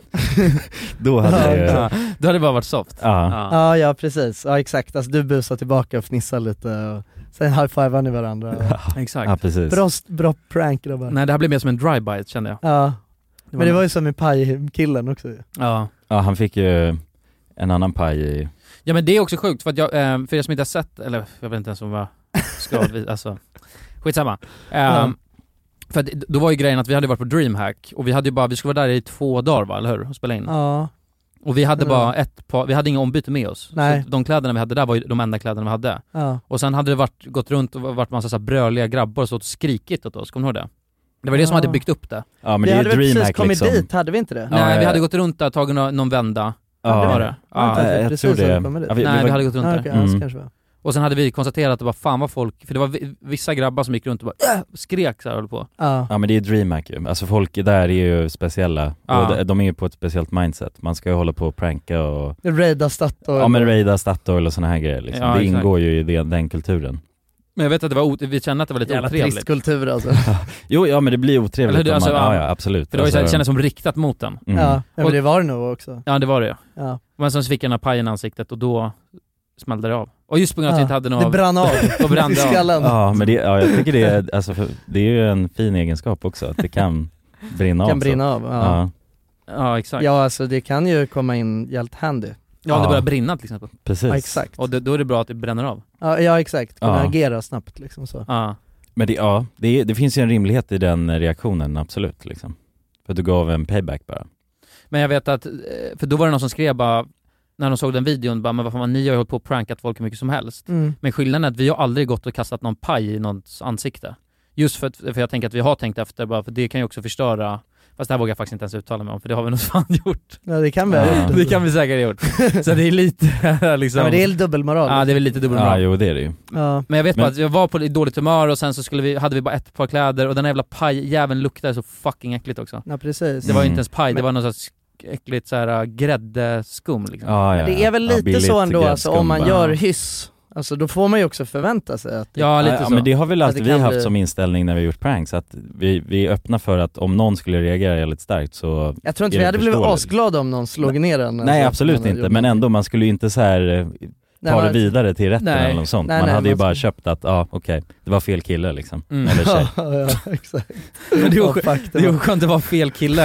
Då hade det ju... Ja, då hade det bara varit soft. Ja. Ja. Ja, ja precis, ja exakt, alltså du busar tillbaka och fnissar lite och sen high-fivar ni varandra. Och... Exakt. Ja, precis. Bra, bra prank grabbar. Nej, det här blev mer som en drive-by kände jag. Ja, Det men det var ju som med paj-killen också ju. Ja. Ja, han fick ju en annan paj i... Ja men det är också sjukt för att jag, eh, för er som inte har sett, eller jag vet inte ens om vad ska vi, alltså skitsamma. Eh, Ja. För att, då var ju grejen att vi hade varit på Dreamhack och vi hade ju bara, vi skulle vara där i två dagar va, eller hur? Och spela in. Ja, Och vi hade Ja. bara ett par, vi hade inga ombyte med oss. Nej. Så de kläderna vi hade där var ju de enda kläderna vi hade. ja. Och sen hade det varit, gått runt och varit massa så här bröliga grabbar och så och skrikit åt oss, kommer du ihåg det? Det var det som Ja. hade byggt upp det. Ja, men Vi det är hade ju väl precis DreamHack kommit liksom. dit, hade vi inte det? Ja, Nej, vi ja. hade gått runt där, tagit någon, någon vända. Ja, Det var det. Ja, Ja. inte jag precis tror hade det. kommit dit. Ja, vi, Nej, vi vi var- hade gått runt Ja, där. okej, ja, så Mm. kanske det var. Och sen hade vi konstaterat att det var fan vad folk, för det var vi- vissa grabbar som gick runt och bara äh, skrek så här, höll på. Ja. Ja, men det är DreamHack ju. Alltså folk där är ju speciella. Ja. Och de, de är ju på ett speciellt mindset. Man ska ju hålla på och pranka och... Raida Statoil. Ja, men raida Statoil och såna här grejer liksom. Ja, Det exakt. ingår ju i den, den kulturen. Men jag vet att det var, ot- vi kände att det var lite Jävla otrevligt. trist kultur alltså. Jo, ja men det blir otrevligt. Eller hur, om man, alltså, ja, ja. ja, absolut. För det var ju så här, det Alltså, kändes som riktat mot den. mm. Ja, men Och- det var det nog också. Ja, det var det. Ja. Men sen så fick jag den här pajen i ansiktet och då smällde det av. Och just på grund av att vi inte hade Det någon... brann av Då brann i det av. skallen. Ja, men det, ja, jag tycker det är, alltså, för, det är ju en fin egenskap också, att det kan brinna av. Kan så. brinna av, ja. Ja, Ja, exakt. Ja, alltså det kan ju komma in helt handy. Ja, om det Ja. börjar brinna till exempel. precis. Ja, exakt. Och det, då är det bra att det bränner av. Ja, ja exakt. Kunna Ja. agera snabbt liksom så. Ja. Men det, ja, det, är- det finns ju en rimlighet i den reaktionen, absolut liksom. För att du gav en payback bara. Men jag vet att, eh, för då var det någon som skrev bara, när de såg den videon, bara, men vad fan, ni har ju hållit på och prankat folk hur mycket som helst. Mm. Men skillnaden är att vi har aldrig gått och kastat någon paj i någons ansikte. Just för, att, för jag tänker att vi har tänkt efter, bara för det kan ju också förstöra, fast det här vågar jag faktiskt inte ens uttala mig om, för det har vi nog fan gjort. Ja, det kan vi ha Ja. gjort. Det kan vi säkert ha gjort. Så det är lite liksom... Ja, men det är dubbelmoral. Ja, det är väl lite Ja, dubbelmoral. jo det är det ju. Ja. Men jag vet Men- bara att jag var på lite dåligt humör och sen så skulle vi, hade vi bara ett par kläder och den här jävla pajjäveln luktade så fucking äckligt också. Ja, precis. Det var ju Mm. inte ens paj, det Men- var något sorts äckligt såhär gräddeskum liksom. Men Ja, ja, det är väl ja, lite billigt så ändå, alltså, gräddskum om man bara. gör hyss, Alltså då får man ju också förvänta sig att det, Ja, lite ja, så. men det har väl alltid det vi kan haft bli- som inställning när vi har gjort pranks, att vi, vi är öppna för att om någon skulle reagera väldigt starkt så jag tror inte är vi det hade blivit förståeligt. asglada om någon slog ner en. Nej, alltså, absolut man inte, gjorde men något. ändå, man skulle ju inte så här eh, Nej, ta det man- vidare till rätten Nej. eller något sånt. Nej, Man nej, hade ju man bara ska- köpt att, ja okej, det var fel kille liksom. Mm. Eller tjej. Ja, ja, exakt. Men det är Ja, ju fuck, det är var- ju skönt att vara fel kille.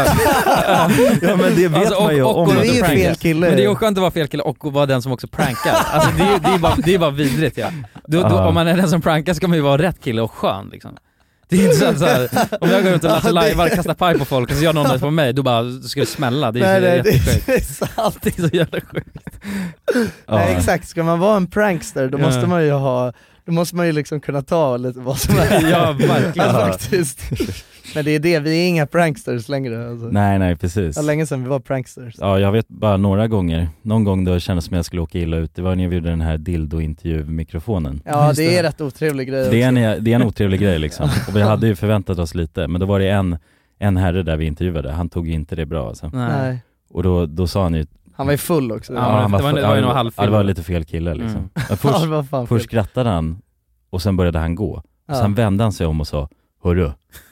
Ja men det vet Alltså, och- man ju och- om och att Du är ju det fel prankas. kille. Men det är ju skönt att vara fel kille och att vara den som också prankar. Alltså det är, det är, bara, det är bara vidrigt ja. Då, då, Ja. om man är den som prankar ska man ju vara rätt kille och skön liksom. Det är inte så att så här, om jag går runt och Ja, Lasse det- lajvar och kastar paj på folk och så gör någon det på mig, då bara ska det smälla. Det är, Nej, det är nej, det, jättesjukt. det är sant. Det är så jävla sjukt. Ja. Nej, exakt, ska man vara en prankster då Ja. måste man ju ha, då måste man ju liksom kunna ta lite vad som är. Ja, verkligen. Alltså, faktiskt. Men det är det, vi är inga pranksters längre alltså. Nej nej precis. Det var länge sedan vi var pranksters. Ja, jag vet bara några gånger. Någon gång då kändes som jag skulle åka illa ut. Det var när vi gjorde den här dildo-intervju-mikrofonen. Ja, Just det det. är rätt otrevlig grej Det är, också. en, det är en otrevlig grej liksom. Och vi hade ju förväntat oss lite. Men då var det en, en herre där vi intervjuade. Han tog ju inte det bra alltså. Nej. Nej. Och då, då sa han ju... Han var ju full också. Ja, han det var- fu- det var ju nog ja, halvfull. ja, det var lite fel kille liksom. Mm. Ja, Ja, först, det var fan först fel. skrattade han och sen började han gå. Ja. Sen vände han sig om och sa, hörru,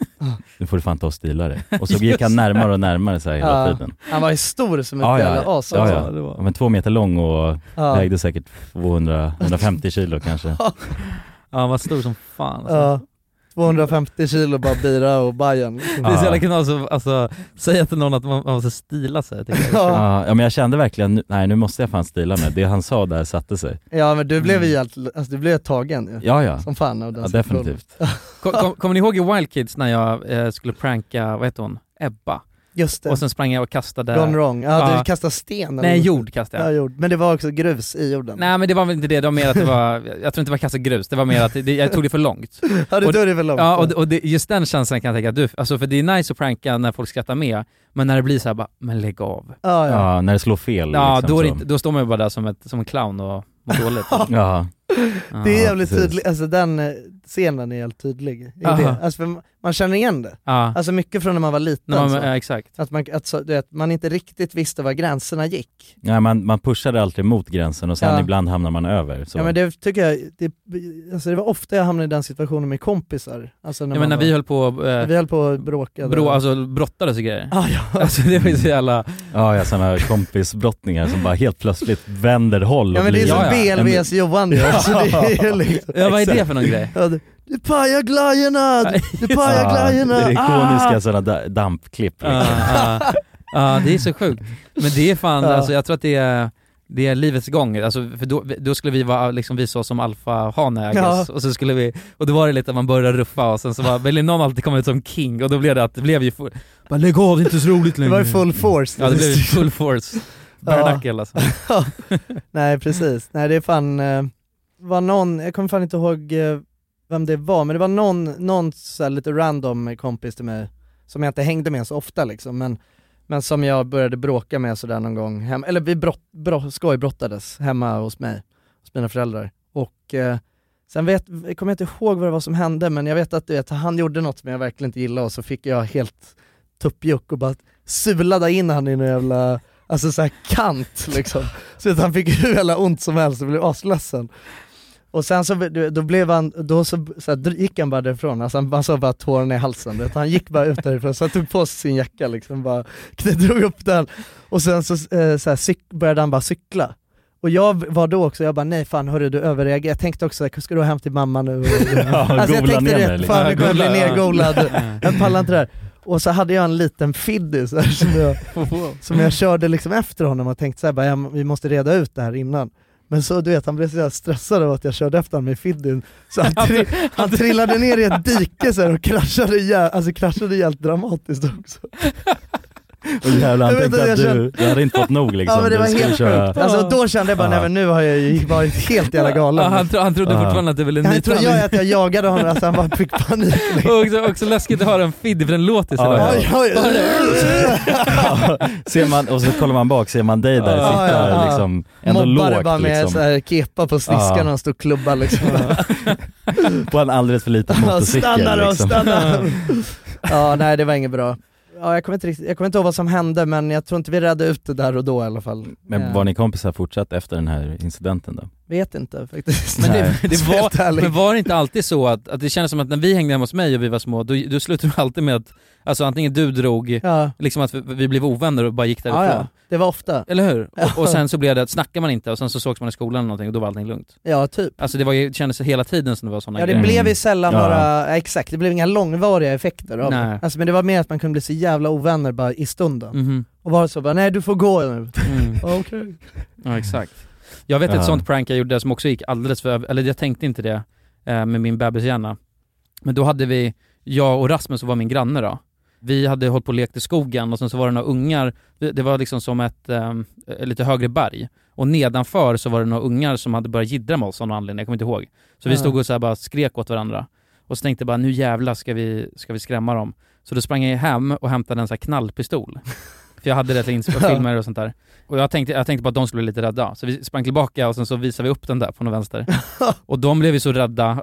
nu får du fan ta och stila det. Och så gick han närmare och närmare så här hela Ja. tiden. Han var ju stor som ett Ja, ja, jävla as ja, alltså. ja. det var- Ja, men två meter lång och Ja. vägde säkert tvåhundra till etthundrafemtio kilo kanske. Ja, han var stor som fan alltså. Ja. tvåhundrafemtio kilo bara bira och Bajen. Det är så jävla kul alltså, alltså, säga till någon att man, man måste stila sig tycker jag. Ja. Ja, men jag kände verkligen, nu- nej nu måste jag fan stila mig. Det han sa där satte sig. Ja, men du blev ju helt, alltså du blev tagen ju. Ja, ja. Som fan av den Ja, situationen. definitivt. Kom, kom, kommer ni ihåg i Wild Kids när jag eh, skulle pranka, vad heter hon? Ebba. Just det. Och sen sprang jag och kastade... Gone wrong. Ja, Ja. du kastade sten. eller Nej, något. jord kastade Ja, jag. jord. Men det var också grus i jorden. Nej men det var väl inte det, det var mer att det var, jag tror inte det var kasta grus, det var mer att det, jag tog det för långt. Ja, det och, tog det för långt. Ja, och, och det, just den känslan kan jag tänka att du, alltså för det är nice att pranka när folk skrattar med, men när det blir så här bara, men lägg av. Ja, ja. Ja, när det slår fel. Ja, liksom, då, är det så. inte, då står man ju bara där som, ett, som en clown och mår dåligt. Ja. Det är Ja, jävligt precis. tydligt, alltså den eh, scenen är helt tydlig i Aha. det. Alltså, för man känner igen det. Ja, Alltså mycket från när man var liten. när man, så. ja, exakt. Att, man, att så, du vet, man inte riktigt visste var gränserna gick. Ja, man, man pushade alltid mot gränsen och sen Ja. ibland hamnar man över. Så. Ja, men det tycker jag, det, alltså det var ofta jag hamnade i den situationen med kompisar. Alltså när Jag man menar var, vi höll på eh, vi höll på att bråka. bro, alltså brottades och grejer. ah, ja. Alltså det var ju så jävla... Ja, ja, sådana kompisbrottningar som bara helt plötsligt vänder håll. Ja och men det är blir- som Ja, ja. B L Vs Johan ju. Alltså, det är liksom, Ja, vad är det för någon grej? ja, du, du pajar glajjorna! Du, du pajar Ja, glajjorna! det är ikoniska Ah! sådana da- dampklipp. Ja, Liksom. ja. Ja, det är så sjukt. Men det är fan, Ja. alltså, jag tror att det är, det är livets gång. Alltså, för då, då skulle vi vara, liksom, visa oss som alfa-hane, I Ja. guess. Och så skulle vi, och då var det lite att man började ruffa och sen så var, ville någon alltid komma ut som king och då blev det att det blev ju full, bara lägg av, det är inte så roligt Det längre. var ju full force. Ja, det blev ju full force. Bare knuckle alltså. Nej precis, nej det är fan, eh, var någon, jag kommer fan inte ihåg eh, vem det var, men det var någon, någon så här lite random kompis till mig som jag inte hängde med så ofta liksom, men, men som jag började bråka med sådär någon gång hem, eller vi brott, brott, skojbrottades hemma hos mig, hos mina föräldrar. Och eh, sen vet, jag kommer inte ihåg vad det var som hände, men jag vet att du vet, han gjorde något som jag verkligen inte gillade och så fick jag helt tuppjuck och bara sulade in han i en jävla, alltså så här kant liksom. Så att han fick hur jävla ont som helst och blev asledsen. Och sen så då blev han, då så, så här, gick han bara därifrån, alltså han, han så bara tårarna i halsen, vet. Han gick bara ut därifrån, så han tog på sig sin jacka liksom, bara drog upp den och sen så, eh, så här, cyk, började han bara cykla. Och jag var då också, jag bara nej fan hörru du överreagerar, jag tänkte också ska du hem till mamma nu? Ja, Alltså jag gola tänkte ner det, mig, liksom. fan jag kommer bli Ja, gola, ja. nergolad, jag pallar inte det här. Och så hade jag en liten fiddy så här, som, jag, som jag körde liksom efter honom och tänkte så här, bara, ja, vi måste reda ut det här innan. Men så du vet, han blev så jävla stressad av att jag körde efter honom med fiddyn. Så han, tri- han trillade ner i ett dike så här, och kraschade ihjäl, alltså kraschade ihjäl dramatiskt också. Och jävlar, han Jag vet tänkte inte, att jag du, du hade inte fått nog liksom. Ja men det var Du skulle helt köra- sjukt. Alltså då kände jag bara, Ja. nej men nu har jag ju varit helt jävla galen. Ja, han, tro, han trodde Ja. fortfarande att det var en Jag ny tror jag att jag jagade honom, alltså han bara fick panik. Och också, också läskigt att höra en fiddy för den låter så Ja, jävla ja. bra. Oj, oj, Ja, ser man, och så kollar man bak, ser man dig där Ja, sitta ja, ja. liksom ändå mobbade lågt bara med liksom, så här kepa på sniskan Ja. och stod klubba liksom. på en alldeles för liten Ja, motorcykel stanna då, liksom. stanna! Ja nej det var inget bra. Ja, jag kommer inte riktigt, jag kommer inte ihåg vad som hände, men jag tror inte vi redde ut det där och då i alla fall. Men Ja. var ni kompisar fortsatt efter den här incidenten då? Vet inte faktiskt. Men, det, det Så helt var, ärligt. men var det inte alltid så att, att det kändes som att när vi hängde hemma hos mig och vi var små, då, då slutade det alltid med att alltså antingen du drog, Ja. liksom att vi, vi blev ovänner och bara gick därifrån. Ja, ja. Det var ofta. Eller hur? Ja. Och, och sen så blev det att snackar man inte och sen så sågs man i skolan eller någonting och då var allting lugnt. Ja, typ. Alltså det, var ju, det kändes hela tiden som det var såna Ja, det grejer. blev ju sällan Ja. några, ja, exakt, det blev inga långvariga effekter av Nej. det. Alltså, men det var mer att man kunde bli så jävla ovänner bara i stunden. Mhm. Och var så bara, nej du får gå nu. Mm. Okej. Okay. Ja, exakt. Jag vet Ja. ett sånt prank jag gjorde som också gick alldeles för, eller jag tänkte inte det eh, med min bebishjärna. Men då hade vi, jag och Rasmus som var min granne då. Vi hade hållit på och lekt i skogen och sen så var det några ungar, det, det var liksom som ett eh, lite högre berg. Och nedanför så var det några ungar som hade börjat jiddra med oss av någon anledning, jag kommer inte ihåg. Så vi Ja. stod och så här bara skrek åt varandra. Och så tänkte jag bara, nu jävlar ska vi, ska vi skrämma dem. Så då sprang jag hem och hämtade en så här knallpistol. För jag hade det till insp- filmer och sånt där. Och jag tänkte, jag tänkte bara att de skulle bli lite rädda. Så vi sprang tillbaka och sen så visade vi upp den där på någon vänster. Och de blev ju så rädda.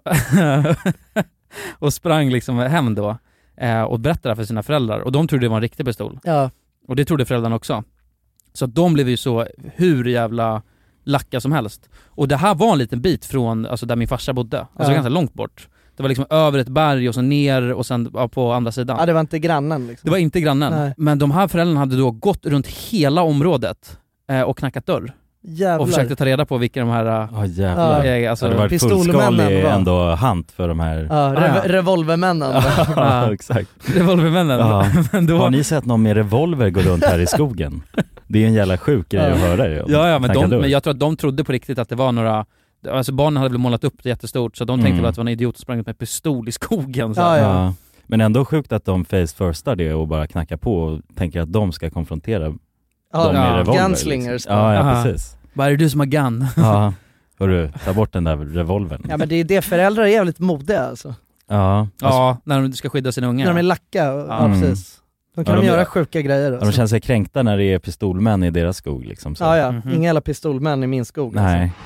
Och sprang liksom hem då. Eh, och berättade för sina föräldrar. Och de trodde det var en riktig pistol. Ja. Och det trodde föräldrarna också. Så att de blev ju så hur jävla lacka som helst. Och det här var en liten bit från alltså där min farsa bodde. Alltså Ja. ganska långt bort. Det var liksom över ett berg och så ner och sen ja, på andra sidan. Ja, det var inte grannen liksom. Det var inte grannen. Nej. Men de här föräldrarna hade då gått runt hela området eh, och knackat dörr. Jävlar. Och försökte ta reda på vilka de här... Ja jävlar. Ja. eh, alltså, Ja, det var Pistolmännen fullskalig var- ändå hand för de här. Ja, rev- Ah, ja. revolvermännen. Ja, exakt. revolvermännen. Ja. Men då, Har ni sett någon med revolver gå runt här i skogen? Det är en jävla sjuk grej att höra det. ja, ja men, de, men jag tror att de trodde på riktigt att det var några... Alltså barnen hade väl målat upp det jättestort, så de tänkte Mm. väl att det var en idiot som sprang ut med pistol i skogen. Så. Ja, Ja, ja. Men ändå sjukt att de face firstar det och bara knackar på och tänker att de ska konfrontera dem Ja, med ja. revolver. Gunslingers. Liksom. Ja, ja Aha. precis. Vad är det du som har gun? Ja, hörru, ta bort den där revolvern. Ja, men det är det, föräldrar är jävligt modiga alltså. Ja, alltså, Ja, när de ska skydda sina ungar. När de är lacka, ja, Mm. precis. De kan Ja, de göra gör- sjuka grejer de alltså. känner sig kränkta när det är pistolmän i deras skog liksom. Så. Ja, ja. Mhm. Inga jävla pistolmän i min skog. Nej. Alltså.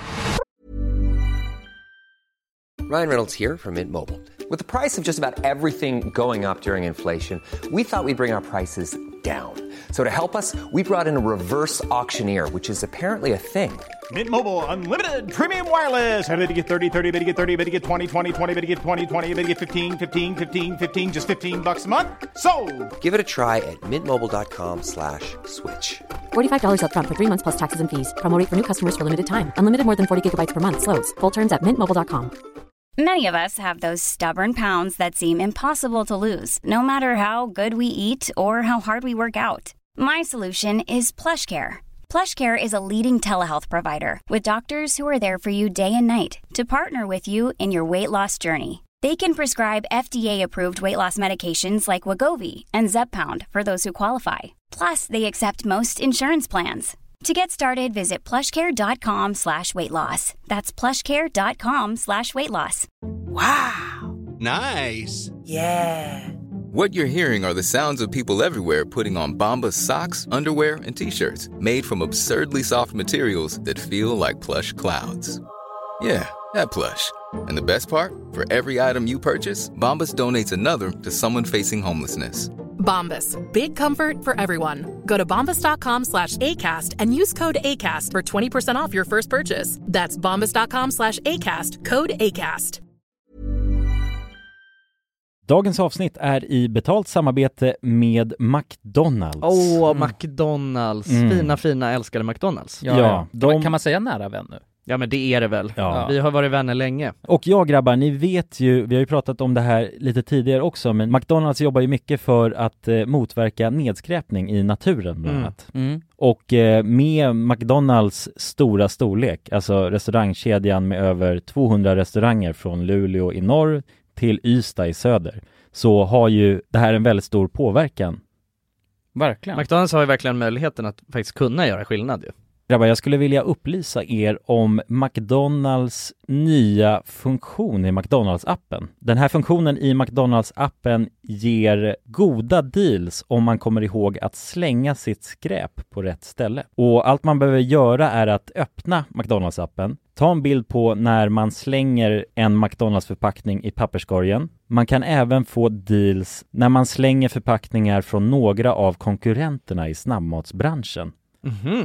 Ryan Reynolds here from Mint Mobile. With the price of just about everything going up during inflation, we thought we'd bring our prices down. So to help us, we brought in a reverse auctioneer, which is apparently a thing. Mint Mobile Unlimited Premium Wireless. How to get thirty, thirty, bit to get thirty, bit to get twenty, twenty, twenty, bit to get twenty, twenty, bit to get fifteen, fifteen, fifteen, fifteen, just fifteen bucks a month? Sold! Give it a try at mintmobile.com slash switch. forty-five dollars up front for three months plus taxes and fees. Promo rate for new customers for limited time. Unlimited more than forty gigabytes per month. Slows full terms at mint mobile dot com. Many of us have those stubborn pounds that seem impossible to lose, no matter how good we eat or how hard we work out. My solution is PlushCare. PlushCare is a leading telehealth provider with doctors who are there for you day and night to partner with you in your weight loss journey. They can prescribe F D A-approved weight loss medications like Wegovy and Zepbound for those who qualify. Plus, they accept most insurance plans. To get started, visit plushcare.com slash weight loss. That's plushcare.com slash weight loss. Wow. Nice. Yeah. What you're hearing are the sounds of people everywhere putting on Bombas socks, underwear, and T-shirts made from absurdly soft materials that feel like plush clouds. Yeah, that plush. And the best part? For every item you purchase, Bombas donates another to someone facing homelessness. Bombas. Big comfort for everyone. Go to bombas.com slash ACAST and use code ACAST for twenty percent off your first purchase. That's bombas.com slash ACAST. Code ACAST. Dagens avsnitt är i betalt samarbete med McDonalds. Åh, oh, McDonalds. Mm. Fina, fina, älskade McDonalds. Ja, Ja, de... Kan man säga nära vän nu? Ja, men det är det väl. Ja. Vi har varit vänner länge. Och jag grabbar, ni vet ju, vi har ju pratat om det här lite tidigare också, men McDonalds jobbar ju mycket för att eh, motverka nedskräpning i naturen bland Mm. annat. Mm. Och eh, med McDonalds stora storlek, alltså restaurangkedjan med över tvåhundra restauranger från Luleå i norr till Ystad i söder, så har ju det här en väldigt stor påverkan. Verkligen. McDonalds har ju verkligen möjligheten att faktiskt kunna göra skillnad ju. Grabbar, jag skulle vilja upplysa er om McDonalds nya funktion i McDonalds-appen. Den här funktionen i McDonalds-appen ger goda deals om man kommer ihåg att slänga sitt skräp på rätt ställe. Och allt man behöver göra är att öppna McDonalds-appen, ta en bild på när man slänger en McDonalds-förpackning i papperskorgen. Man kan även få deals när man slänger förpackningar från några av konkurrenterna i snabbmatsbranschen. Mhm.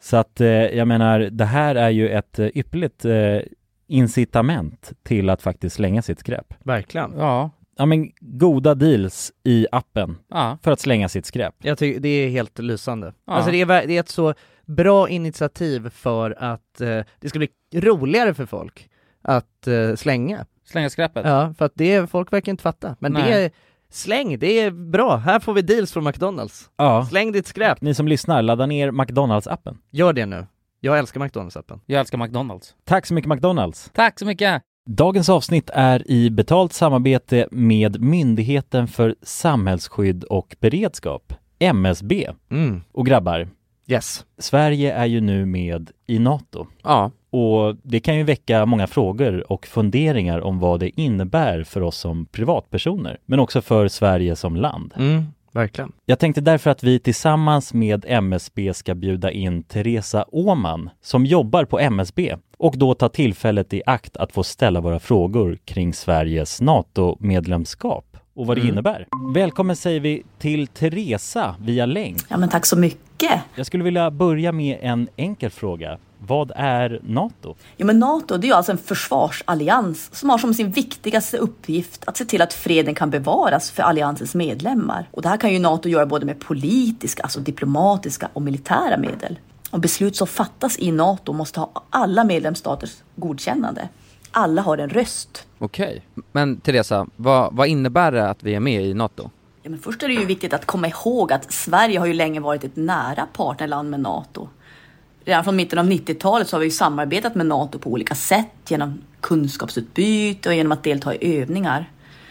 Så att eh, jag menar, det här är ju ett eh, ypperligt eh, incitament till att faktiskt slänga sitt skräp. Verkligen. Ja. Ja, men goda deals i appen Ja. för att slänga sitt skräp. Jag tycker det är helt lysande. Ja. Alltså det är, ver- det är ett så bra initiativ för att eh, det ska bli roligare för folk att eh, slänga. Slänga skräpet? Ja, för att det folk verkar inte fatta. Men Nej. det är, släng, det är bra. Här får vi deals från McDonalds. Ja. Släng ditt skräp. Ni som lyssnar, ladda ner McDonalds-appen. Gör det nu. Jag älskar McDonalds-appen. Jag älskar McDonalds. Tack så mycket McDonalds. Tack så mycket. Dagens avsnitt är i betalt samarbete med Myndigheten för samhällsskydd och beredskap, M S B. Mm. Och grabbar, Yes. Sverige är ju nu med i NATO. Ja. Och det kan ju väcka många frågor och funderingar om vad det innebär för oss som privatpersoner, men också för Sverige som land. Mm, verkligen. Jag tänkte därför att vi tillsammans med M S B ska bjuda in Teresa Åman som jobbar på M S B och då ta tillfället i akt att få ställa våra frågor kring Sveriges NATO-medlemskap och vad det Mm. innebär. Välkommen säger vi till Teresa via länk. Ja, men tack så mycket. Jag skulle vilja börja med en enkel fråga. Vad är NATO? Ja, men NATO, det är ju alltså en försvarsallians som har som sin viktigaste uppgift att se till att freden kan bevaras för alliansens medlemmar. Och det här kan ju NATO göra både med politiska, alltså diplomatiska och militära medel. Och beslut som fattas i NATO måste ha alla medlemsstaters godkännande. Alla har en röst. Okej. Men Teresa, vad, vad innebär det att vi är med i NATO? Ja, men först är det ju viktigt att komma ihåg att Sverige har ju länge varit ett nära partnerland med NATO. Redan från mitten av nittiotalet så har vi ju samarbetat med NATO på olika sätt genom kunskapsutbyte och genom att delta i övningar.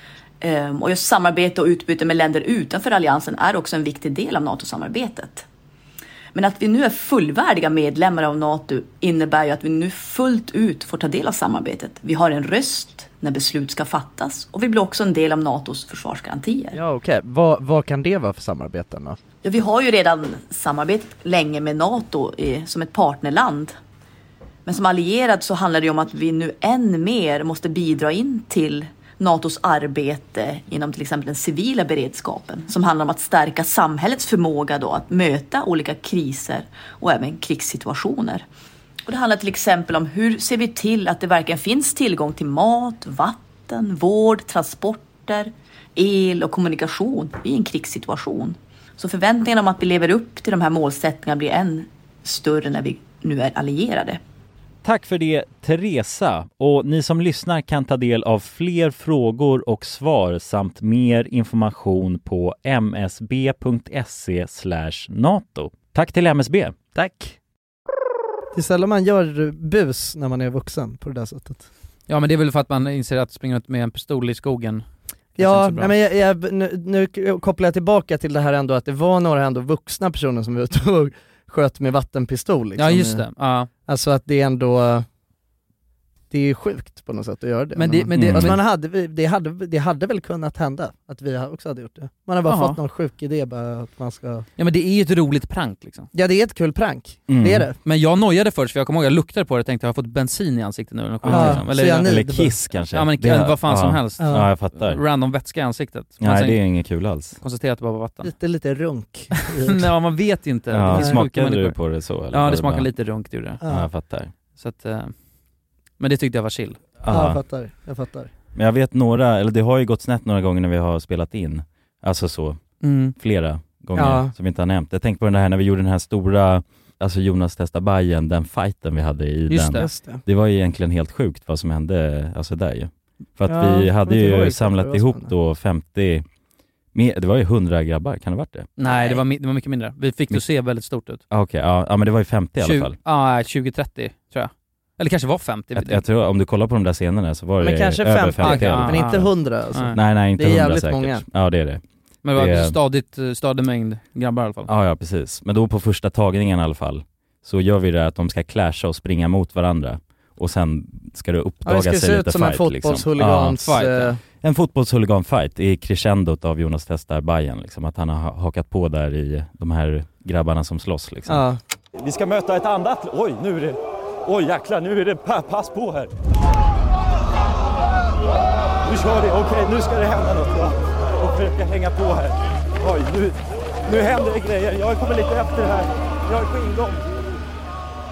Ehm, och just samarbete och utbyte med länder utanför alliansen är också en viktig del av NATO-samarbetet. Men att vi nu är fullvärdiga medlemmar av NATO innebär ju att vi nu fullt ut får ta del av samarbetet. Vi har en röst när beslut ska fattas och vi blir också en del av NATOs försvarsgarantier. Ja, okej. Okay. Vad, vad kan det vara för samarbeten då? Ja, vi har ju redan samarbetat länge med NATO i, som ett partnerland. Men som allierad så handlar det ju om att vi nu än mer måste bidra in till NATOs arbete inom till exempel den civila beredskapen som handlar om att stärka samhällets förmåga då att möta olika kriser och även krigssituationer. Och det handlar till exempel om hur ser vi till att det verkligen finns tillgång till mat, vatten, vård, transporter, el och kommunikation i en krigssituation. Så förväntningarna om att vi lever upp till de här målsättningarna blir än större när vi nu är allierade. Tack för det, Teresa. Och ni som lyssnar kan ta del av fler frågor och svar samt mer information på msb.se slash NATO. Tack till M S B. Tack. Det är sällan man gör bus när man är vuxen på det där sättet. Ja, men det är väl för att man inser att springa ut med en pistol i skogen. Ja, nej, men jag, jag, nu, nu kopplar jag tillbaka till det här ändå att det var några ändå vuxna personer som var ute och sköt med vattenpistol. Liksom. Ja, just det. Ja. Alltså att det är ändå... Det är sjukt på något sätt att göra det. Men det, men det, alltså men... man hade, det, hade, det hade väl kunnat hända att vi också hade gjort det. Man har bara Aha. fått någon sjuk idé bara att man ska... Ja, men det är ju ett roligt prank liksom. Ja, det är ett kul prank. Mm. Det är det. Men jag nojade först för jag kommer ihåg jag luktade på det och tänkte jag har fått bensin i ansiktet nu. Ja, liksom. eller, eller, eller kiss kanske. Ja, men det, vad fan ja. som helst. Ja. ja, jag fattar. Random vätska i ansiktet. Men Nej, sen, det är inget kul alls. Konstaterat att det bara var vatten. Lite, lite runk. Nej, man vet inte. Ja, det smakade du på det så? Eller ja, det smakade bara... lite runk, det gjorde det. Ja, ja jag fattar. Så att, men det tyckte jag var chill. Ja, jag fattar, jag fattar. Men jag vet några, eller det har ju gått snett några gånger när vi har spelat in. Alltså så, mm. flera gånger ja. som vi inte har nämnt. Jag tänkte på den här när vi gjorde den här stora, alltså Jonas testar Bajen, den fighten vi hade i Just den. Det. Just det. Det var ju egentligen helt sjukt vad som hände, alltså där ju. För att ja, vi hade ju samlat ihop spännande. då femtio, det var ju hundra grabbar, kan det ha varit det? Nej, det var, det var mycket mindre. Vi fick det se väldigt stort ut. Okej, okay, ja, ja men det var ju femtio tjugo, i alla fall. Ja, tjugo trettio tror jag. Eller kanske var femtio. Jag, jag tror, om du kollar på de där scenerna så var det men kanske över femtio, femtio. Ja, men inte hundra alltså. Nej, nej, nej inte hundra hundra säkert. Många. Ja, det är det. Men det var det... stadigt, stadig mängd grabbar i alla fall. Ja, ja, precis. Men då på första tagningen i alla fall så gör vi det att de ska clasha och springa mot varandra. Och sen ska det uppdaga ja, det sig lite som fight. En fotbollshuligans liksom. ja, fight, ja. En fotbollshuligan-fight i crescendot av Jonas testar Bajen. Liksom, att han har hakat på där i de här grabbarna som slåss. Liksom. Ja. Vi ska möta ett annat... Oj, nu är det... Oj, jäklar, nu är det pass på här. Nu kör det. Okej, nu ska det hända något. Jag och försöka hänga på här. Oj, nu, nu händer det grejer. Jag kommer lite efter här. Jag är på ingång.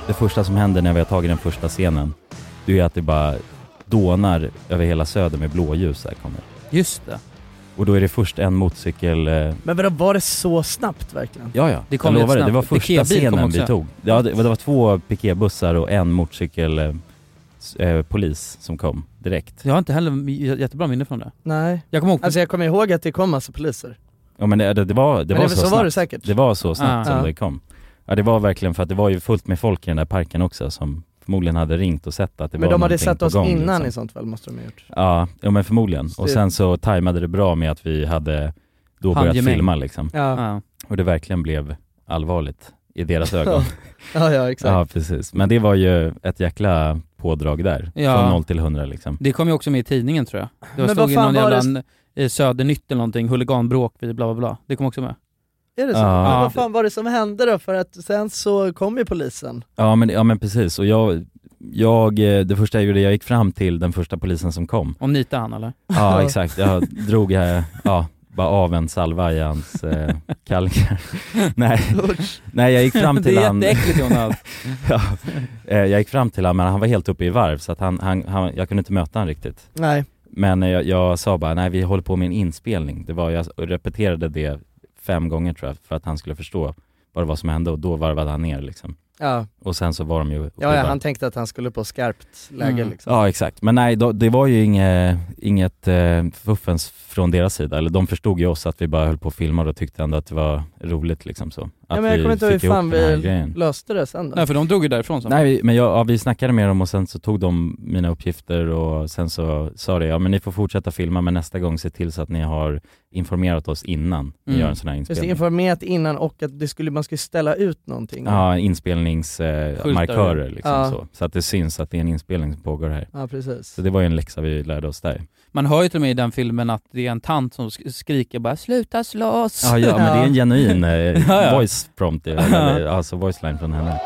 det första som händer när vi har tagit den första scenen, det är att det bara dånar över hela Söder med blåljus här kommer. Just det. Och då är det först en motorcykel... Eh... Men vadå, var det så snabbt verkligen? Ja, ja. Det kom jag lovar det. snabbt. Det var första Pikébil scenen vi tog. Ja, det, det var två piketbussar och en motorcykel eh, eh, polis som kom direkt. Jag har inte heller jättebra minne från det. Nej. Jag kommer ihåg... Alltså jag kommer ihåg att det kom massa poliser. Ja, men det, det, det var, det men var det, så, så snabbt. var det säkert. Det var så snabbt ah. som ja. det kom. Ja, det var verkligen för att det var ju fullt med folk i den där parken också som förmodligen hade ringt och sett att det men var de hade någonting sett oss på gång, innan liksom. i sånt fall måste de ha gjort. Ja, ja men förmodligen. Så och det... sen så tajmade det bra med att vi hade då börjat Handgemäng. filma liksom. Ja. Ja. Och det verkligen blev allvarligt i deras ögon. ja, ja, exakt. Ja, precis. Men det var ju ett jäkla pådrag där. Ja. Från noll till hundra liksom. Det kom ju också med i tidningen tror jag. Det var Men stod vad i fan någon var jävla det... Södernytt eller någonting, huliganbråk vid bla bla bla. Det kom också med. Är det så? Ja. Men vad fan var det som hände då? För att sen så kom ju polisen. Ja men, ja, men precis. Och jag, jag, det första jag gjorde, jag gick fram till den första polisen som kom. Om nita han eller? Ja, exakt. Jag drog, ja, bara av en salva i hans eh, kallingar. Nej. Nej, jag gick fram till han. Det är jätteäckligt Jonas. ja, eh, jag gick fram till han, men han var helt uppe i varv så att han, han, han, jag kunde inte möta han riktigt. Nej. Men jag, jag sa bara, nej vi håller på med en inspelning. Det var, jag repeterade det fem gånger tror jag för att han skulle förstå vad det var som hände och då varvade han ner liksom. Ja. Och sen så var de ju Ja, ja han tänkte att han skulle på skarpt läge Mm. liksom. Ja, exakt. Men nej, då, det var ju inget, inget eh, fuffens från deras sida. Eller de förstod ju oss att vi bara höll på att filma och tyckte ändå att det var roligt liksom så. Att Ja, men jag kommer inte ihåg hur fick ihop fan den här vi grejen. löste det sen då. Nej, för de drog ju därifrån så. Nej, vi, men jag, ja, vi snackade med dem och sen så tog de mina uppgifter och sen så sa det, ja men ni får fortsätta filma men nästa gång se till så att ni har informerat oss innan ni Mm. gör en sån här Just inspelning. det, informerat innan och att det skulle, man skulle ställa ut någonting. Ja, inspelningsmarkörer eh, liksom Ja. så. Så att det syns att det är en inspelning som pågår här. Ja, precis. Så det var ju en läxa vi lärde oss där. Man hör ju till och med i den filmen att det är en tant som sk- skriker bara sluta slåss. Ja, ja, men det är en genuin eh, Ja, ja. voice prompt, eller, alltså voice line från henne.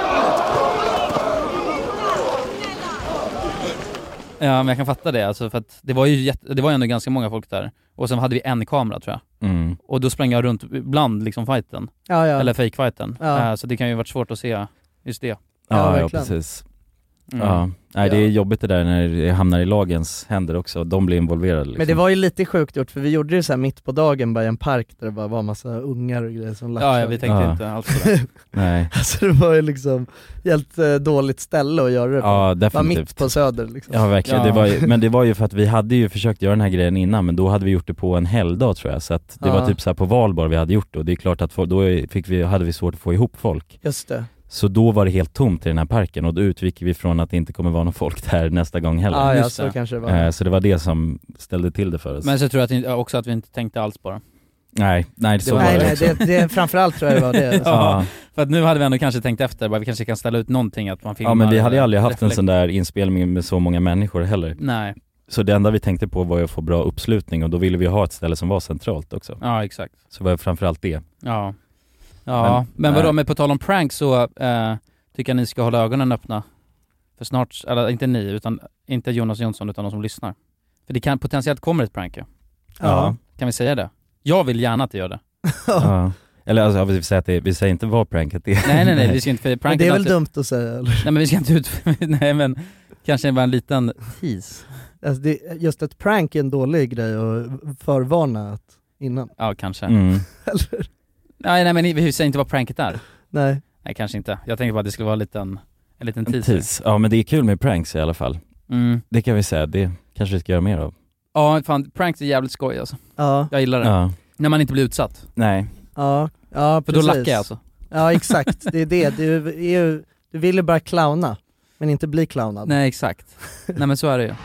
Ja, men jag kan fatta det alltså, för att det var ju jätte, det var ju ändå ganska många folk där. Och sen hade vi en kamera tror jag. Mm. Och då sprang jag runt bland liksom fighten. Ja, ja. Eller fake-fighten. Ja. Uh, så det kan ju varit svårt att se just det. Ja, Ja, ja, verkligen. precis. Mm. Ja. Nej, det är Ja. jobbigt det där när det hamnar i lagens händer också. De blir involverade liksom. Men det var ju lite sjukt gjort för vi gjorde det så här mitt på dagen bara i en park där det bara var massa ungar och grejer som Ja, ja, vi tänkte Ja. inte alls på det. Nej. Alltså det var ju liksom helt eh, dåligt ställe att göra det på. Ja, Bara definitivt. mitt på Söder liksom. Ja, verkligen. Ja. Det var ju, men det var ju för att vi hade ju försökt göra den här grejen innan, men då hade vi gjort det på en helgdag tror jag. Så att det Ja. var typ så här på valborg vi hade gjort det. Och det är klart att få, då fick vi, hade vi svårt att få ihop folk. Just det. Så då var det helt tomt i den här parken och då utgick vi från att det inte kommer vara någon folk där nästa gång heller. Ja, ja Just så det. kanske det var. Eh, Så det var det som ställde till det för oss. Men så tror jag att ni, också att vi inte tänkte alls på det. Nej, nej så nej, var det nej, också. det, det framförallt tror jag det var det. Alltså. Ja. För att nu hade vi ändå kanske tänkt efter, bara vi kanske kan ställa ut någonting att man filmar. Ja, men vi hade ju aldrig haft en reflekt- sån där inspelning med så många människor heller. Nej, Så det enda vi tänkte på var ju att få bra uppslutning och då ville vi ha ett ställe som var centralt också. ja exakt. Så var det framförallt det. Ja, ja. men, Men- vadå, nej. med på tal om prank så eh, tycker jag ni ska hålla ögonen öppna. För snart, eller inte ni, utan inte Jonas Jonsson utan de som lyssnar. För det kan potentiellt kommer ett prank. Ja. Ja. Kan vi säga det? Jag vill gärna att det gör det. Ja. Eller alltså, vi, säger att det, vi säger inte vad pranket är. Nej nej nej, vi ska inte, för Men pranket det är väl alltid- dumt att säga eller? Nej men vi ska inte ut, nej men kanske bara en liten tease. Alltså det, just ett prank är en dålig grej att förvarna att innan. Ja kanske. Mm. Eller? Nej nej men vi säger inte vad pranket är. Nej. Nej kanske inte. Jag tänkte bara att det skulle vara en liten, en liten En teaser. tease. Ja, men det är kul med pranks i alla fall. Mm. Det kan vi säga, det kanske vi ska göra mer av. Ja fan, pranks är jävligt skoj alltså. Ja. Jag gillar det. Ja. När man inte blir utsatt. Nej. Ja, ja För precis. då lackar jag alltså. Ja exakt, det är det. Du, är ju, du vill ju bara clowna, men inte bli clownad. Nej exakt. Nej men så är det ju.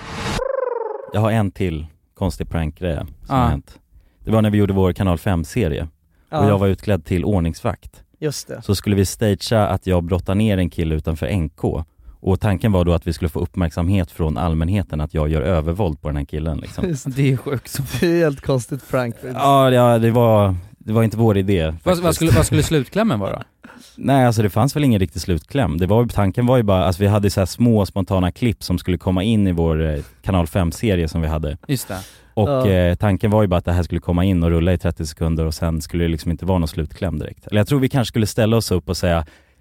Jag har en till konstig prankgrej som Ja. har hänt. Det var när vi gjorde vår kanal fem-serie. Ja, Och jag var utklädd till ordningsvakt. just det. Så skulle vi stagea att jag brottar ner en kille utanför N K. Och tanken var då att vi skulle få uppmärksamhet från allmänheten att jag gör övervåld på den här killen liksom. Just det. Det är sjukt. Det är helt konstigt prank. Ja, ja det, var, det var inte vår idé Vad, faktiskt. vad, skulle, vad skulle slutklämmen vara? Nej, alltså det fanns väl ingen riktig slutkläm. Det var, tanken var ju bara, alltså vi hade så här små spontana klipp som skulle komma in i vår eh, kanal fem-serie som vi hade. Just det. Och Ja. eh, tanken var ju bara att det här skulle komma in och rulla i trettio sekunder och sen skulle det liksom inte vara någon slutkläm direkt. Eller jag tror vi kanske skulle ställa oss upp och säga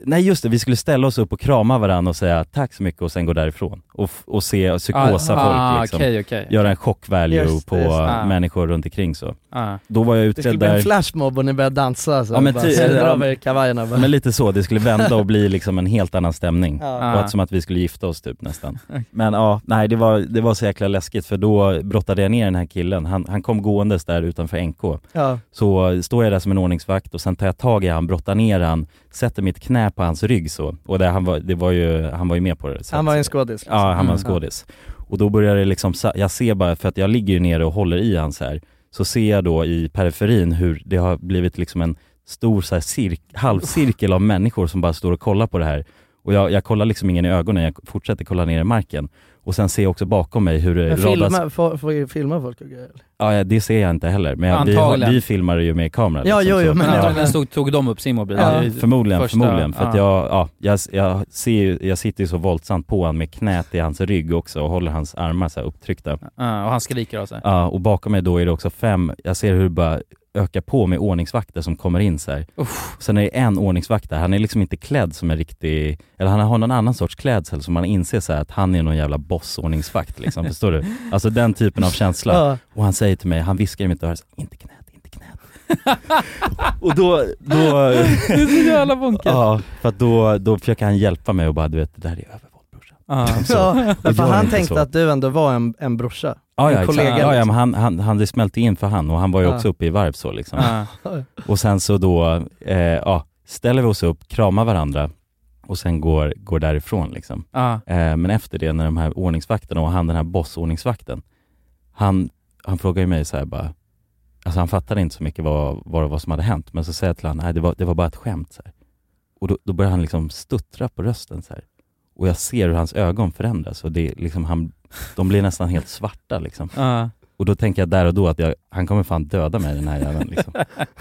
Nej just det, vi skulle ställa oss upp och krama varandra och säga tack så mycket och sen gå därifrån. Och, f- och se psykosa ah, folk liksom. Okay, okay. Göra en chock value Just på det, just det. människor runt omkring så. Ah. Då var jag Det utredd skulle bli en där. flashmob och ni började dansa så Ja, men bara, ty- så ja, drar vi kavajerna bara. Men lite så, det skulle vända och bli liksom en helt annan stämning. Ja. Och att, som att vi skulle gifta oss typ nästan. Men ja, nej det var, det var så jäkla läskigt för då brottade jag ner den här killen. Han, han kom gåendes där utanför N K. Ja. Så står jag där som en ordningsvakt och sen tar jag tag i han, brottar ner han, sätter mitt knä på hans rygg så. Och det, han, var, det var ju, han var ju med på det. Så Han var att, en skådis. Liksom. Ja, han var en Mm. skådis. Och då börjar det liksom, jag ser bara, för att jag ligger ju nere och håller i han så här. Så ser jag då i periferin hur det har blivit liksom en stor så här cirk, halvcirkel av människor som bara står och kollar på det här. Och jag, jag kollar liksom ingen i ögonen, jag fortsätter kolla ner i marken. Och sen ser jag också bakom mig hur det Men radas... filma, får, får vi filma folk och grejer? Ja, ja, det ser jag inte heller. Men jag, vi, har, vi filmar ju med kamera. Ja, liksom, jo, jo, så. men Ja, men stod, tog de upp sin mobil? Ja, I förmodligen, första- förmodligen. För att ja. jag, ja, jag, jag, ser ju, jag sitter ju så våldsamt på han med knät i hans rygg också och håller hans armar så här upptryckta. Ja, och han skriker av sig. Ja, och bakom mig då är det också fem, jag ser hur det bara ökar på med ordningsvakter som kommer in så här. Uff. Sen är det en ordningsvakt där, han är liksom inte klädd som en riktig, eller han har någon annan sorts klädsel som man inser så här att han är någon jävla boss-ordningsvakt liksom, förstår du? Alltså den typen av känsla. Ja. Och han säger till mig, han viskar i mitt öra, inte knät, inte knät. Och då, då Det är så jävla bunket. ja, för att då, då försöker han hjälpa mig och bara, du vet, det där är övervåld brorsan. Ja. Så, Ja, och för gör han inte tänkte så. att du ändå var en, en brorsa. Ja, ja, en exakt. kollega. Ja, ja, liksom. men han, han, han det smälte in för han och han var ju Ja. också uppe i varv så liksom. Ja. Och sen så då eh, ja, ställer vi oss upp, kramar varandra och sen går, går därifrån liksom. Ja. Eh, men efter det när de här ordningsvakterna och han den här bossordningsvakten, han, han frågar ju mig så här bara, alltså han fattade inte så mycket vad, vad, vad som hade hänt, men så säger jag till honom, nej det var, det var bara ett skämt så här. Och då, då börjar han liksom stuttra på rösten så här. Och jag ser hur hans ögon förändras och det är liksom han, de blir nästan helt svarta liksom. Ja. Och då tänker jag där och då att jag, han kommer fan döda mig den här jäveln liksom.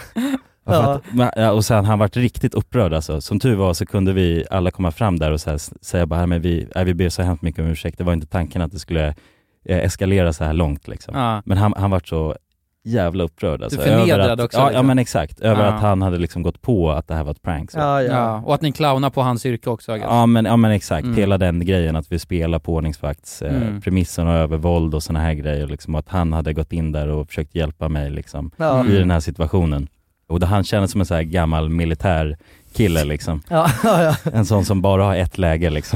Ja. För att, men, ja, och sen han varit riktigt upprörd alltså. Som tur var så kunde vi alla komma fram där och så här, säga bara, men vi, äh, vi ber så hemskt mycket om ursäkt. Det var inte tanken att det skulle eh, eskalera så här långt liksom. Ja. Men han, han var så jävla upprörd alltså. Du förnedrad över att, också, ja, liksom. ja men exakt, över Ja. att han hade liksom gått på att det här var ett prank så. Ja, ja. Ja. Och att ni clownar på hans yrke också. Ja men, ja men exakt, Mm. hela den grejen att vi spelar på ordningsvakts eh, Mm. premissen och övervåld och såna här grejer liksom, och att han hade gått in där och försökt hjälpa mig liksom, Ja. i den här situationen. Och det, han känner som en så här gammal militär kille liksom. Ja, ja, ja. En sån som bara har ett läge liksom.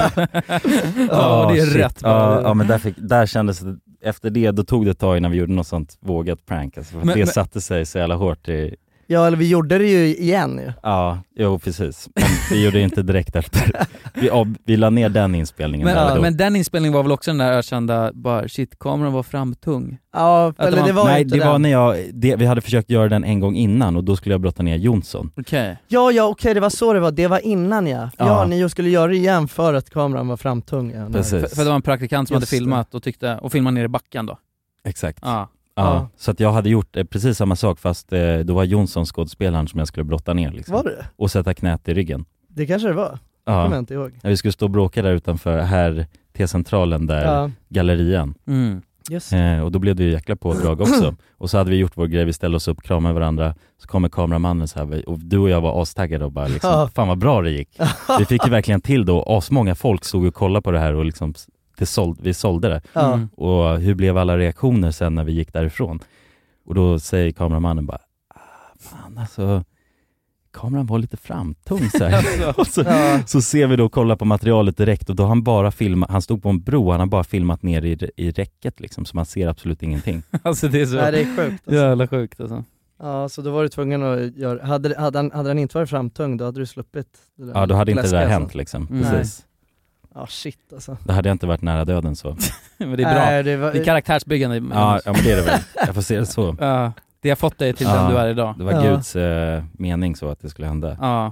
Ja, det är shit. rätt. Ja, ja men där, fick, där kändes det, efter det, då tog det ett tag innan vi gjorde något sånt vågat prank alltså, för Men- det men- satte sig så jävla hårt i, Ja, eller vi gjorde det ju igen ju. ja, jo precis. Men vi gjorde det inte direkt efter. Vi, av, vi la ner den inspelningen Men, där och ja, då. men den inspelningen var väl också den där ökända, bara shit, kameran var framtung. Ja, Att eller man- det var Nej, inte det den. var när jag, det, vi hade försökt göra den en gång innan och då skulle jag brotta ner Jonsson. Okej. Ja, ja, okej, det var så det var. Det var innan ja. Ja, Ja. ni skulle göra det igen för att kameran var framtung. Ja, nej. Precis. För, för det var en praktikant som Just hade filmat och tyckte, och filmat ner i backen då. Exakt. Ja. Ja, Ja. så att jag hade gjort eh, precis samma sak fast eh, då var Jonsson skådespelaren som jag skulle brotta ner liksom. Var det? Och sätta knät i ryggen. Det kanske det var. Det Ja. kommer jag inte ihåg. När vi skulle stå och bråka där utanför här T-centralen där, Ja. gallerian. Mm. Just. Eh, och då blev det ju jäkla pådrag också. Och så hade vi gjort vår grej, vi ställde oss upp, kramade varandra. Så kommer kameramannen så här, och du och jag var astaggade och bara liksom, Ja. fan vad bra det gick. Vi fick ju verkligen till då, asmånga folk stod och kollade på det här och liksom, det såld, vi sålde det. Ja. Mm. Och hur blev alla reaktioner sen när vi gick därifrån? Och då säger kameramannen bara, ah, fan alltså, kameran var lite framtung så här. Och så, Ja. så ser vi då och kollar på materialet direkt och då har han bara filmat, han stod på en bro, han har bara filmat ner i, i räcket liksom, så man ser absolut ingenting. Alltså det är så Nej, det är sjukt alltså. jävla sjukt alltså. Ja, så då var du tvungen att göra, hade, hade, han, hade han inte varit framtung då hade du sluppit det där Ja, då hade inte det där läskiga, hänt alltså. liksom, Mm. precis. Ja, shit alltså. Då hade jag inte varit nära döden så. Men det är bra. Nej, det var, Det är karaktärsbyggande. Ja, ja men det är det väl, jag får se det så. Ja, det har fått dig till Ja, den du är idag. Det var Ja. Guds eh, mening så att det skulle hända. Ja.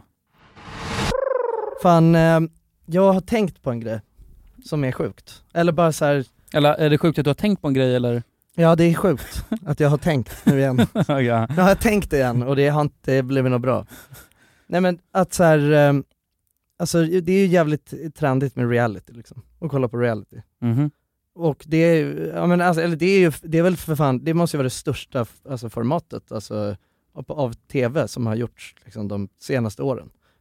Fan, eh, jag har tänkt på en grej som är sjukt. Eller bara så här, Eller är det sjukt att du har tänkt på en grej eller? ja det är sjukt att jag har tänkt nu igen. Ja. Nu har jag tänkt det igen och det har inte blivit något bra. Nej men att så här, eh, alltså det är ju jävligt trendigt med reality liksom. Och kolla på reality. Mhm. Och det är ju, ja men alltså, eller det är ju, det är väl för fan, det måste ju vara det största alltså, formatet alltså, av, av tv som har gjorts liksom, de senaste åren.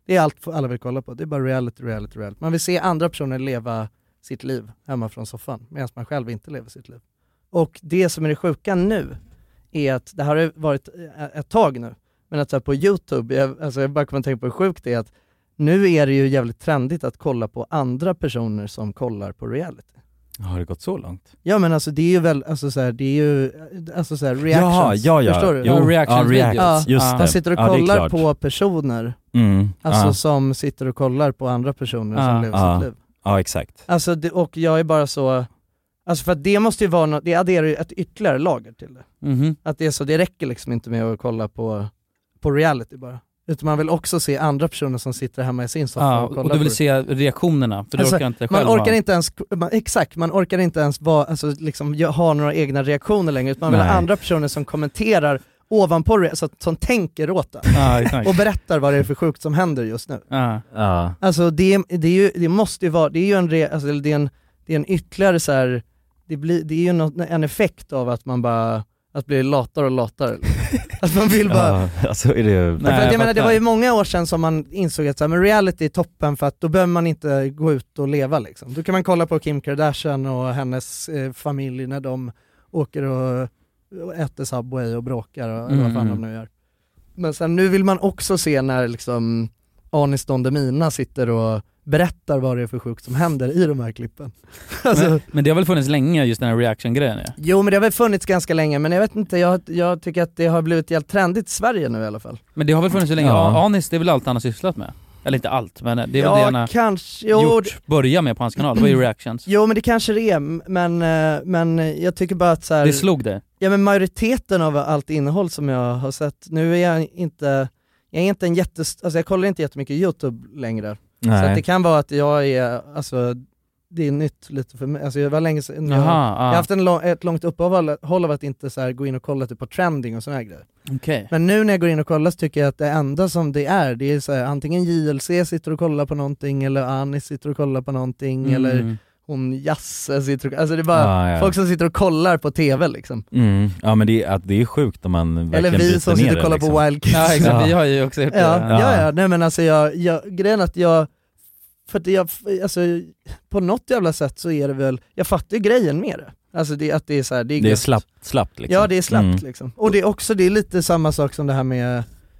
Det är allt alla vill kolla på. Det är bara reality, reality, reality. Man vill se andra personer leva sitt liv hemma från soffan medan man själv inte lever sitt liv. Och det som är det sjuka nu är att det här har varit ett tag nu, men att så här på YouTube, jag, alltså jag bara kommer att tänka på hur sjukt det är att nu är det ju jävligt trendigt att kolla på andra personer som kollar på reality. Har det gått så långt? Ja, men alltså det är ju väl, alltså så här, det är ju alltså så här reactions. Ja, ja, ja. Förstår du? Jo, ja, reactions ja, reactions. Ja, just man det. sitter och ja, kollar på personer mm. alltså ja. som sitter och kollar på andra personer Ja. som lever Ja. sitt liv. Ja, exakt. Alltså det, och jag är bara så, alltså för att det måste ju vara något, det adderar ju ett ytterligare lager till det. Mhm. Att det är så, det räcker liksom inte med att kolla på, på reality bara. Utan man vill också se andra personer som sitter hemma i sin soffa Ja, och kollar och du vill på se reaktionerna, för du alltså, orkar inte man själv orkar ha. inte ens, man, exakt, man orkar inte ens vara, alltså, liksom, ha några egna reaktioner längre, utan man vill Nej. ha andra personer som kommenterar ovanpå det, så att, som tänker åt det. Ja, exakt. Och berättar vad det är för sjukt som händer just nu. Ja. Ja. Alltså det, det, är ju, det måste ju vara, det är ju en, re, alltså, det är en, det är en ytterligare så här, det, blir, det är ju något, en effekt av att man bara, att bli latare och latare. Att man vill bara... Ja, alltså är det ju... Nej, jag, jag menar, det var ju många år sedan som man insåg att så här, men reality är toppen, för att då behöver man inte gå ut och leva liksom. Då kan man kolla på Kim Kardashian och hennes eh, familj när de åker och, och äter Subway och bråkar och Mm. vad fan de nu gör. Men sen nu vill man också se när liksom Anis Don Demina sitter och berättar vad det är för sjukt som händer i de här klippen. Alltså, Men, men det har väl funnits länge, just den här reaction-grejen? Ja? jo, men det har väl funnits ganska länge, men jag vet inte, jag, jag tycker att det har blivit helt trendigt i Sverige nu i alla fall. Men det har väl funnits så länge? Ja. Ja. Anis, det är väl allt han har sysslat med? Eller inte allt, men det är väl Ja, det han har kanske, jo, gjort, börja med på hans kanal, det var ju reactions. Jo, men det kanske det är, men, eh, men jag tycker bara att så här, Det slog det. ja, men majoriteten av allt innehåll som jag har sett, nu är jag inte, jag är inte en jättes, alltså jag kollar inte jättemycket YouTube längre. Nej. Så att det kan vara att jag är, alltså det är nytt lite för mig, alltså jag var länge sedan, jag, Jaha, jag har ja. haft en lång, ett långt uppehåll av att inte så här gå in och kolla typ på trending och såna här grejer. Okej. Men nu när jag går in och kollar så tycker jag att det enda som det är, det är så här, antingen J L C sitter och kollar på någonting, eller Anis sitter och kollar på någonting, Mm. eller hon Jasse sitter och, alltså det är bara Ja, ja. folk som sitter och kollar på tv liksom. Mm. Ja, men det är, att det är sjukt om man verkligen Eller vi bryter som ner sitter det, och kollar liksom. på Wild Kids. Ja, exakt, Ja. vi har ju också gjort det. Ja, Ja. ja, ja, nej men alltså jag, jag grejen att jag, för att jag, alltså på något jävla sätt så är det väl, jag fattar ju grejen med det. Alltså det, att det är så här, det är, Det är gött. slappt, slappt liksom. Ja, det är slappt Mm. liksom. Och det är också, det är lite samma sak som det här med,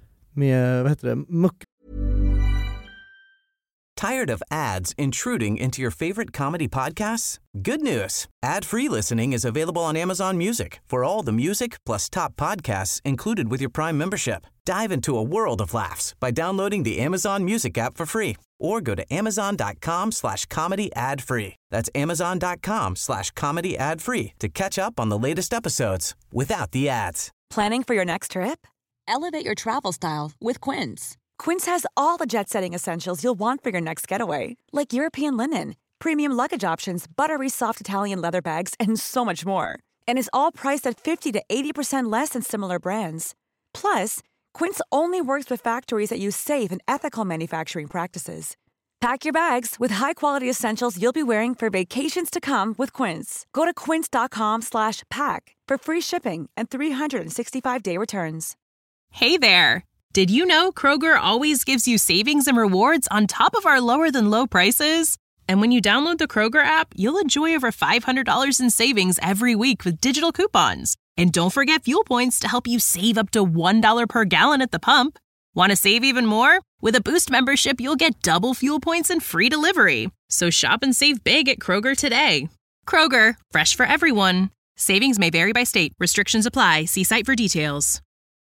med vad heter det, muck. Tired of ads intruding into your favorite comedy podcasts? Good news. Ad-free listening is available on Amazon Music for all the music plus top podcasts included with your Prime membership. Dive into a world of laughs by downloading the Amazon Music app for free or go to amazon.com slash comedy ad free. That's amazon.com slash comedy ad free to catch up on the latest episodes without the ads. Planning for your next trip? Elevate your travel style with Quince. Quince has all the jet-setting essentials you'll want for your next getaway, like European linen, premium luggage options, buttery soft Italian leather bags, and so much more. And is all priced at fifty to eighty percent less than similar brands. Plus, Quince only works with factories that use safe and ethical manufacturing practices. Pack your bags with high-quality essentials you'll be wearing for vacations to come with Quince. Go to quince.com slash pack for free shipping and three sixty-five day returns. Hey there! Did you know Kroger always gives you savings and rewards on top of our lower-than-low prices? And when you download the Kroger app, you'll enjoy over five hundred dollars in savings every week with digital coupons. And don't forget fuel points to help you save up to one dollar per gallon at the pump. Want to save even more? With a Boost membership, you'll get double fuel points and free delivery. So shop and save big at Kroger today. Kroger, fresh for everyone. Savings may vary by state. Restrictions apply. See site for details.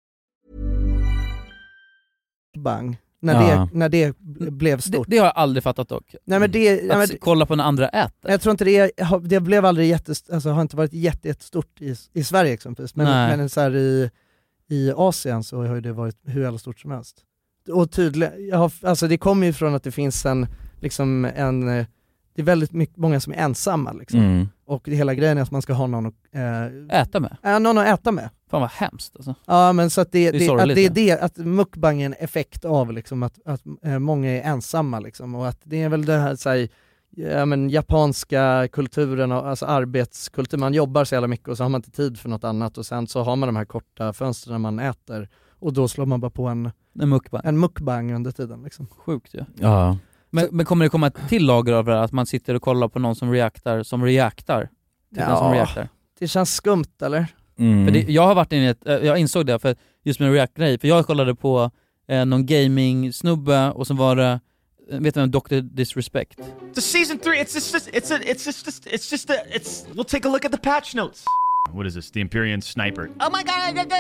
Bang. När, Ja. det, när det blev stort. Det, det har jag aldrig fattat dock. Nej, men det, Att nej, men, kolla på en andra äter. jag tror inte det, det blev aldrig jättest, alltså har inte varit jätte, jättestort i, i Sverige exempelvis, men, Nej. men så här i, i Asien så har ju det varit hur jävla stort som helst. Och tydligen, jag har, alltså det kommer ju från att det finns en, liksom en, det är väldigt mycket, många som är ensamma liksom. Mm. Och hela grejen är att man ska ha någon att äh, Äta med? Äh, någon att äta med. Fan vad hemskt alltså. Ja, men så att det, Det är det, sorgligt, att det är ja. det, att mukbang är en effekt av liksom att, att äh, många är ensamma liksom, och att det är väl det här, så här, ja, men, japanska kulturen, och, alltså arbetskultur, man jobbar så jävla mycket och så har man inte tid för något annat, och sen så har man de här korta fönstren när man äter, och då slår man bara på en, en mukbang, en mukbang under tiden liksom. Sjukt ju. Ja. ja. Men, men kommer det komma ett till lager av det här, att man sitter och kollar på någon som reaktar, som reaktar? Till Ja, som reaktar. Det känns skumt eller? Mm. För det, jag har varit inne i ett, jag insåg det för just med react-grej, för jag kollade på eh, någon gaming-snubbe och så var det, vet du vem doktor Disrespect? To season three, it's just, it's a, it's just, it's just a, it's. We'll take a look at the patch notes. What is this? The Empyrean sniper. Oh my god!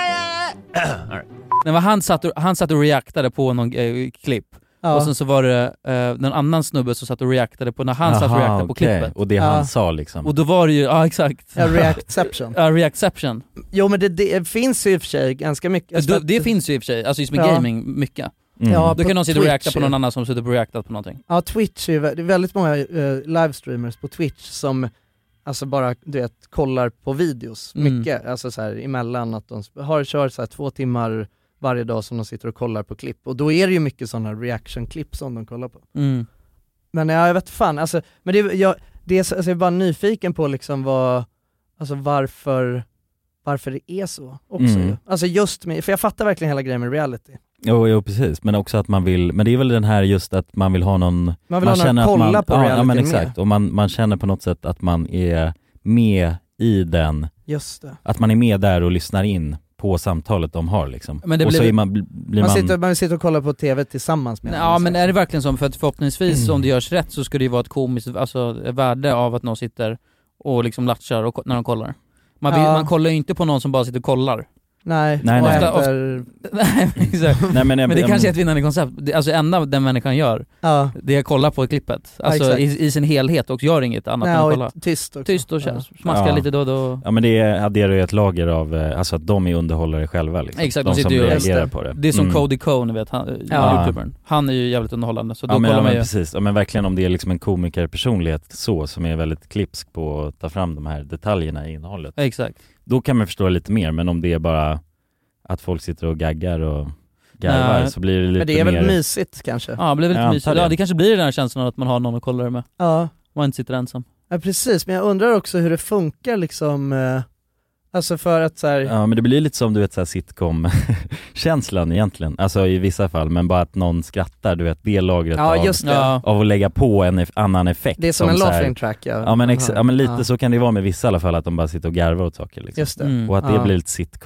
All right. Nej, men han satt och, han satt och reaktade på någon eh, klipp. Ja. Och sen så var det eh, en annan snubbe som satt och reaktade på när han Aha, satt och reaktade på okay. klippet. Och det Ja. han sa liksom. Och då var det ju, ja exakt. Ja, reactception. Ja, reactception. Jo men det, det finns ju i och för sig ganska mycket. Alltså, det, det finns ju i och för sig, alltså just med Ja. gaming, mycket. Mm. Ja, Då på kan någon sitta och Twitch reakta på ju. någon annan som sitter och reaktat på någonting. Ja, Twitch är ju vä- det är väldigt många uh, livestreamers på Twitch som alltså bara, du vet, kollar på videos Mm. mycket, alltså så här emellan att de sp- har kört så här två timmar varje dag som de sitter och kollar på klipp, och då är det ju mycket sådana reaction-klipp som de kollar på. Mm. Men ja, jag vet fan, alltså, men det, jag, det är, så- alltså, jag är bara nyfiken på liksom vad, alltså varför, varför det är så också Mm. ju. Alltså just med, för jag fattar verkligen hela grejen med reality. Jo, jo, precis. Men också att man vill, men det är väl den här just att man vill ha någon, Man vill ha någon känner att att kolla man, på ja, ja realityn men med. exakt, och man, man känner på något sätt att man är med i den, Just det. att man är med där och lyssnar in på samtalet de har liksom. Men det och blir- så är man, blir Man, man, sitter, man sitter och kollar på tv tillsammans med Ja någon, men så. är det verkligen så? För att förhoppningsvis Mm. om det görs rätt så ska det ju vara ett komiskt, alltså värde av att någon sitter och liksom latchar och, när de kollar. Man, vill, Ja. man kollar ju inte på någon som bara sitter och kollar. Nej, Nej, och nej. äter, Nej, exakt. Nej, men, Men det kanske är ett vinnande koncept. Det, alltså enda den människan gör, ja. det är att kolla på klippet. Alltså exakt. i, i sin helhet och gör inget annat Nej, än att och kolla. tyst också. Tyst och Ja. ja. smaska Ja. lite då och då. Ja men det adderar ju ett lager av, eh, alltså att de är underhållare själva liksom. Exakt, de de sitter som ju- reagerar Just på det. Det är som Mm. Cody Cohn, vet han, Ja. youtubern. Han är ju jävligt underhållande, så då Ja men, kollar ja, man men ju. precis, ja, men verkligen om det är liksom en komikerpersonlighet så, som är väldigt klipsk på att ta fram de här detaljerna i innehållet. Exakt. Då kan man förstå lite mer, men om det är bara att folk sitter och gaggar och garvar Nej. så blir det lite Men det är väl mer... mysigt kanske? Ja, det blir Jag väldigt antar mysigt. det. Ja, det kanske blir den här känslan att man har någon att kolla det med. Ja. Man inte sitter ensam. Ja precis, men jag undrar också hur det funkar liksom, eh, alltså för att så här, Ja men det blir lite som du vet så här sitcom-känslan egentligen, alltså i vissa fall, men bara att någon skrattar, du vet det lagret ja av, just det, Ja. av att lägga på en eff- annan effekt. det är som, en så här- laughing track ja. Ja men, ex- Aha. ja, men lite Ja. så kan det vara med vissa i alla fall, att de bara sitter och garvar åt saker liksom. Just det. Mm. Och att det Ja. blir lite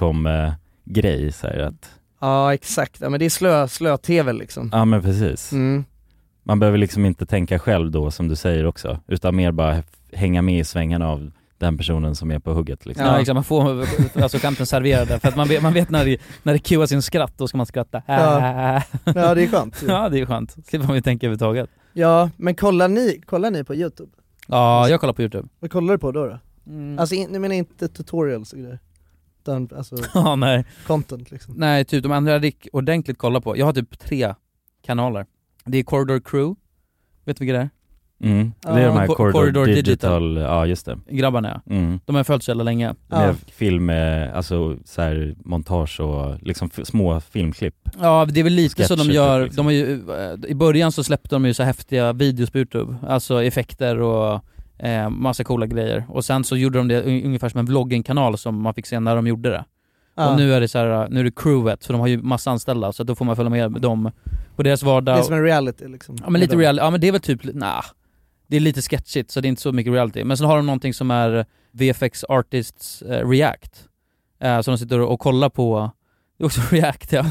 sitcom-grej så här, att, Ja exakt, ja, men det är slö, slö-tv liksom. ja men precis. Mm. Man behöver liksom inte tänka själv då som du säger också, utan mer bara hänga med i svängarna av den personen som är på hugget liksom. Ja, exakt, man får alltså kanten serverade, för att man vet, man vet när det, när det cuear sin skratt, då ska man skratta. Ja. Ja det är skönt. Ja, det är skönt. Slipper man ju tänka överhuvudtaget. Ja, men kollar ni, kollar ni på YouTube? Ja, jag kollar på YouTube. Vad kollar du på då då? Mm. Alltså in, jag menar inte tutorials och grejer, utan alltså Ja, nej. content liksom. Nej, typ de andra Rick ordentligt kollar på. Jag har typ tre kanaler. Det är Corridor Crew. Vet du vilka det är? Mm. Det är Ja. de här Cor- Corridor, Corridor Digital, Digital. ja just det. Grabbarna, ja. Mm. De har jag följt så jävla länge. Ja. Med film, eh, alltså så här, montage och liksom f- små filmklipp. Ja, det är väl lite så de Sketcher, gör. typ, liksom. De har ju, eh, i början så släppte de ju så häftiga videos på YouTube. Alltså effekter och eh, massa coola grejer. Och sen så gjorde de det un- ungefär som en vloggingkanal som man fick se när de gjorde det. Ja. Och nu är det så här, nu är det crewet, för de har ju massa anställda, så då får man följa med dem på deras vardag. Det är som en reality liksom. Ja men lite Med dem. reality, ja men det är väl typ, nah, det är lite sketchigt så det är inte så mycket reality. Men sen har de någonting som är V F X Artists eh, React, eh, så de sitter och kollar på, det är också React ja.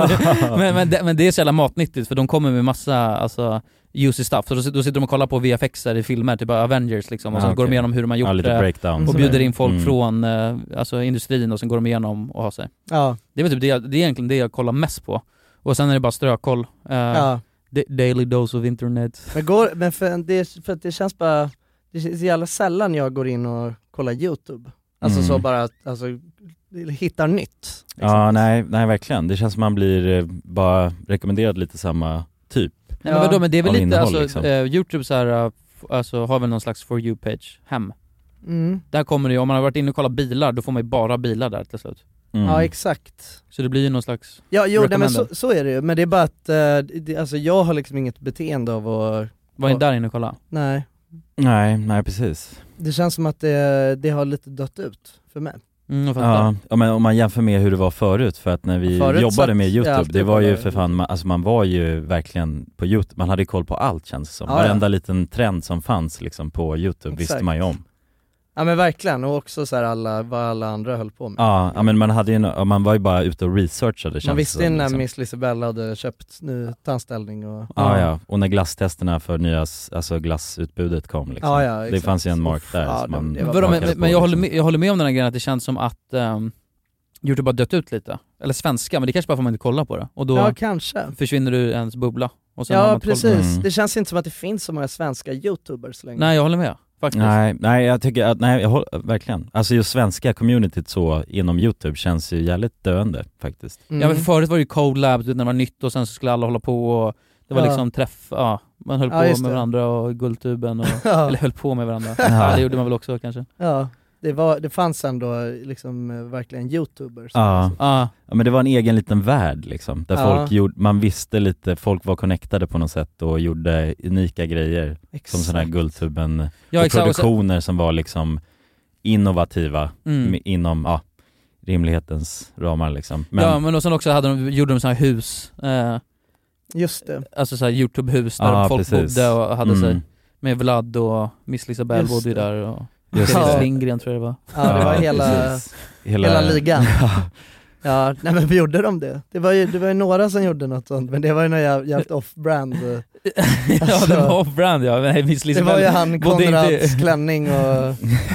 men, men, det, men det är så jävla matnyttigt, för de kommer med massa alltså, juicy stuff, så då, då sitter de och kollar på V F X-er i filmer, typ Avengers liksom, och Ah, sen okay. går de igenom hur de har gjort Ja, lite det breakdowns. och bjuder in folk Mm. från eh, alltså, industrin, och sen går de igenom och har sig. Ja. Det är väl typ det, det är egentligen det jag kollar mest på. Och sen är det bara strökoll. Uh, Ja. Daily dose of internet. Men, går, men för, det, för att det känns bara, det känns jävla sällan jag går in och kollar YouTube. Alltså Mm. så bara, alltså hittar nytt. Liksom. Ja, nej, nej verkligen. Det känns som man blir eh, bara rekommenderad lite samma typ. Nej, men vadå, men det är väl av lite, innehåll, alltså, liksom. eh, YouTube så här, uh, f- alltså, har väl någon slags for you-page hem. Mm. Där kommer det ju, om man har varit inne och kollat bilar, då får man ju bara bilar där till slut. Mm. Ja exakt. Så det blir ju någon slags Ja jo nej, men så, recommended. så är det ju, men det är bara att, eh, det, alltså jag har liksom inget beteende av att, Var inte där inne och kolla? nej. Nej, nej precis. Det känns som att det, det har lite dött ut för mig. Mm, jag ja, ja, men om man jämför med hur det var förut, för att när vi Förut jobbade satt med YouTube, jag det var ju alltid för fan, man, alltså man var ju verkligen på YouTube, man hade koll på allt känns det som. Ja, Varenda ja. liten trend som fanns liksom på YouTube visste Exakt. man ju om. Ja men verkligen, och också så här alla, vad alla andra höll på med. Ja, ja men man hade ju, no- man var ju bara ute och researchade, känns Man det visste ju som, när liksom. Miss Lisabella hade köpt ny tandställning och... Ja, ja, och när glasstesterna för nya, alltså glassutbudet kom liksom. Ja, ja, det exakt. fanns ju en mark där. Ja, så de- man det var Vadå, men, hakade men på, jag, håller liksom. med, jag håller med om den här grejen att det känns som att um, YouTube har dött ut lite. Eller svenska, men det kanske bara får man inte kolla på det. Och då Ja, kanske. försvinner du ens bubbla. Och sen har man Ja inte koll på precis, det. Mm. det känns inte som att det finns så många svenska YouTubers längre. Nej, jag håller med. Faktiskt. Nej, nej, jag tycker att, nej, jag håller, verkligen. Alltså just svenska communityt så inom YouTube känns ju jävligt döende faktiskt. Mm. Ja, men för förut var det ju collabs när det var nytt och sen så skulle alla hålla på och det var Ja. liksom träff, ja, man höll Ja, på just med det. varandra och guldtuben och, Ja. eller höll på med varandra. Ja. Ja, det gjorde man väl också kanske. Ja, det, var, det fanns ändå liksom eh, verkligen YouTubers. Ja. Ja. Ja, men det var en egen liten värld liksom, där Ja. folk gjorde, man visste lite, folk var connectade på något sätt och gjorde unika grejer. Exakt. Som sådana här Guldtuben Ja, och exakt. produktioner som var liksom innovativa Mm. med- inom, ja, rimlighetens ramar liksom. Men, Ja, men och sen också hade de, gjorde de så här hus, eh, Just det. alltså så här YouTube-hus där Ja, folk precis. bodde och hade Mm. sig med Vlad och Miss Lisabelle Just bodde ju det. där och Just Felix det. Lindgren tror jag det var. Ja, det var hela, precis. hela ligan. Ja, nej men gjorde de det? Det var ju, det var ju några som gjorde något sånt, men det var ju något jävligt, jävligt off-brand. eh. Ja, Alltså, det var off-brand ja, men Miss Det Lisabelle var ju han bodde Konrads inte- klänning och...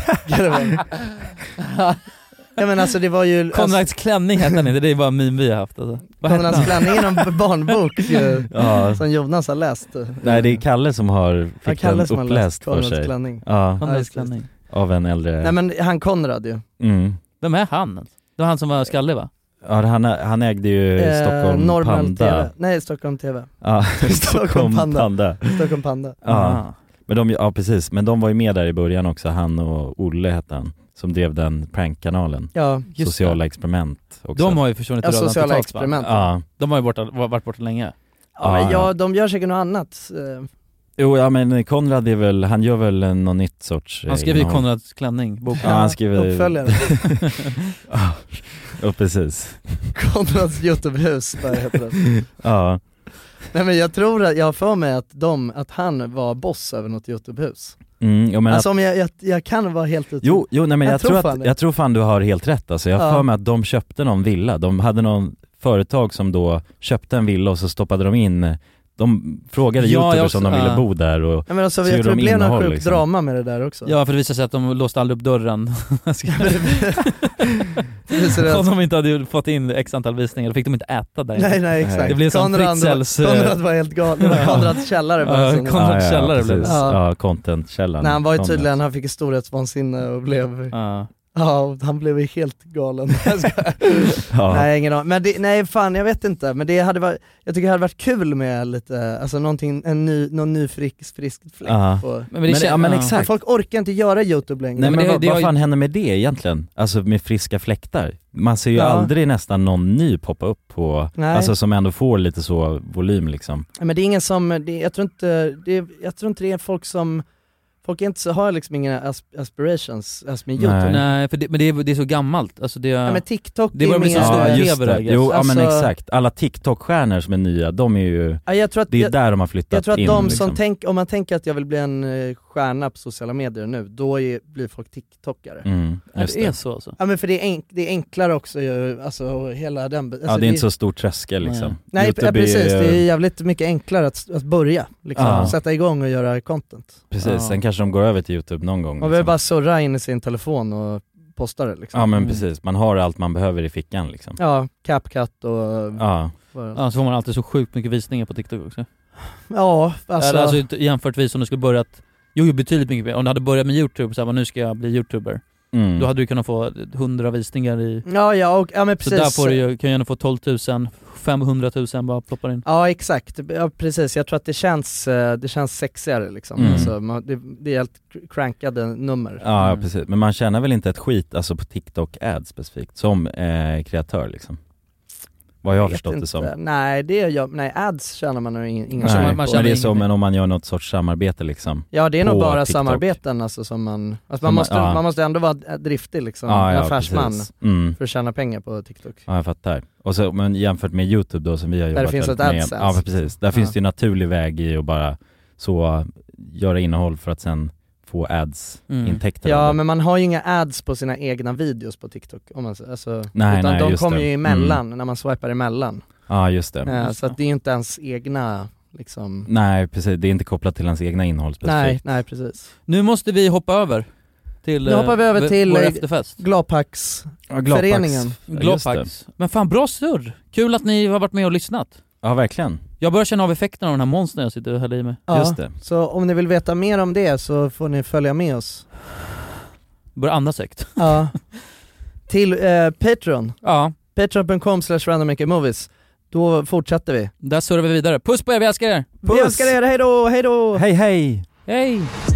Ja men alltså det var ju... Konrads klänning hette han inte, det är bara en meme vi har haft alltså. Vad hette Konrads han? klänning är någon barnbok ju, Ja. som Jonas har läst. Nej, det är Kalle som har Ja, fick Kalle den som har uppläst läst för Konrads sig. klänning. Ja, Ja, Konrads just det. klänning. av en äldre. Nej men han Konrad ju. Mm. Vem är han? Det var han som var skallig va? Ja, han, han ägde ju Stockholm Normal Panda. T V. Nej, Stockholm T V. Ja, Stockholm Panda. Panda. Stockholm Panda. Ja. Ah. Men de, ja precis, men de var ju med där i början också, han och Olle hette han, som drev den prankkanalen. Ja, just Sociala det. experiment också. De har ju försvunnit Ja, i rödan sociala totalt, va? experiment. Ja. De har ju borta, varit borta länge. Ja, men Ja, ja, ja. de gör säkert något annat. eh. Jo, ja men Konrad är väl, han gör väl en- något nytt sorts Han skrev ju innehåll. Konrads klänning, boken. Ja, han skriver Uppföljare. Ja, ja, precis. Konrads YouTube-hus, vad heter det? Ja. Nej men jag tror att, jag har för mig att de, att han var boss över något YouTube-hus. Mm, jo, men Alltså att, om jag, jag, jag kan vara helt ute. jo, jo nej men jag, jag tror, tror att, fan det. jag tror fan du har helt rätt alltså. Jag har Ja. för mig att de köpte någon villa, de hade någon företag som då köpte en villa och så stoppade de in, de frågade Ja, jag youtubers också- om de ville ja. bo där och Ja, men alltså, så jag gjorde tror det de blev något innehåll, sjukt liksom. drama med det där också. Ja, för det visade sig att de låste aldrig upp dörren. Det visade sig Om att- de inte hade fått in x antal visningar, då fick de inte äta där. Nej nej exakt. Det blev som Konrad, Fritzels... Konrad var helt galen, det var Konrads källare bara. Ja, som- Konrads ja, källare ja, blev det. precis. Ja. Ja, content-källan. Nej, han var ju Konrad. tydligen, han fick ett storhetsvansinne och blev, Ja. ja och han blev ju helt galen. Ja. Nej ingen aning. Men det, nej fan jag vet inte, men det hade varit, jag tycker det hade varit kul med lite, alltså någonting, en ny, någon ny frisk, frisk fläkt Ja. på. Men, Men, det kän- ja, men ja. exakt. Folk orkar inte göra YouTube längre. Nej men det- vad, det vad har ju- fan händer med det egentligen? Alltså med friska fläktar? Man ser ju Ja. aldrig nästan någon ny poppa upp på, Nej. alltså som ändå får lite så volym liksom. Men det är ingen som, det, jag, tror inte, det, jag tror inte det är folk som, folk är inte så, har liksom inga asp aspirations alltså med YouTube. Nej. Nej, för det, men det är, det är så gammalt. Alltså det, Ja, men TikTok Det börjar bli mer- så stor Ja T V just där, det, I guess. jo ja men Alltså- exakt, alla TikTok-stjärnor som är nya, de är ju, Ja, jag tror att, det är jag, där de har flyttat jag tror att in de liksom. som tänker, om man tänker att jag vill bli en eh, stjärna på sociala medier nu, då är, blir folk TikTokare. Mm, ja, just det är det. så alltså. Ja men för det är, enk, det är enklare också ju, alltså hela den alltså, Ja det är inte så stort tröskel liksom. Nej. Nej YouTube ja, precis, är, det är jävligt mycket enklare att, att börja, liksom, Ja. sätta igång och göra content. Precis, Ja. sen kanske de går över till YouTube någon gång Man behöver liksom. bara surra in i sin telefon och posta det liksom. Ja men Mm. precis, man har allt man behöver i fickan liksom. Ja, CapCut och... Ja, Ja, Ja, så får man alltid så sjukt mycket visningar på TikTok också. ja alltså... Eller alltså jämförtvis om du skulle börjat, jo betydligt mycket mer. Om du hade börjat med YouTube, så här, nu ska jag bli YouTuber. mm. Då hade du kunnat få hundra visningar i... Ja, ja, och, ja men Så precis. där får du ju, kan jag gärna få tolv tusen, femhundratusen bara ploppar in. Ja exakt, ja, precis. Jag tror att det känns, eh, det känns sexigare liksom. Mm. Alltså, man, det, det är helt crankade nummer. Ja Mm. precis, men man tjänar väl inte ett skit alltså på TikTok ads specifikt som eh, kreatör liksom. Vad jag har vet förstått inte. det som. Nej, det gör, nej, ads tjänar man nog ingen, ingen Nej, man, man, man men det är som men om man gör något sorts samarbete liksom. Ja, det är nog bara TikTok. samarbeten alltså, som man, alltså man, Som, måste, ja. man måste ändå vara driftig liksom, Ja, en ja, affärsman mm. för att tjäna pengar på TikTok. Ja, jag fattar. Och så, men jämfört med YouTube då som vi har jobbat Där det finns ett med, AdSense. ja precis, där Ja. finns det ju en naturlig väg i att bara så göra innehåll för att sen få ads-intäkter. Ja, av det. men man har ju inga ads på sina egna videos på TikTok om man, alltså, Nej, utan nej, de just kommer det. ju emellan Mm. när man swipar emellan. Ja, just det. Eh, så att det är inte ens egna liksom. Nej, precis. Det är inte kopplat till hans egna innehåll specifikt. Nej, nej precis. Nu måste vi hoppa över till Nu hoppar vi över eh, till vår eh, efterfest. Glapax-föreningen. Ja, just Glapax. Men fan, bra surr. Kul att ni har varit med och lyssnat. Ja, verkligen. Jag börjar känna av effekten av den här monstern jag sitter och häller i mig. Ja, Just det. så om ni vill veta mer om det så får ni följa med oss. Börjar andas högt. Ja. Till eh, Patreon. Ja. Patreon dot com slash randommakermovies. Då fortsätter vi. Där surrar vi vidare. Puss på er, vi älskar er! Vi älskar er, hejdå, hejdå! Hej hej! Hej!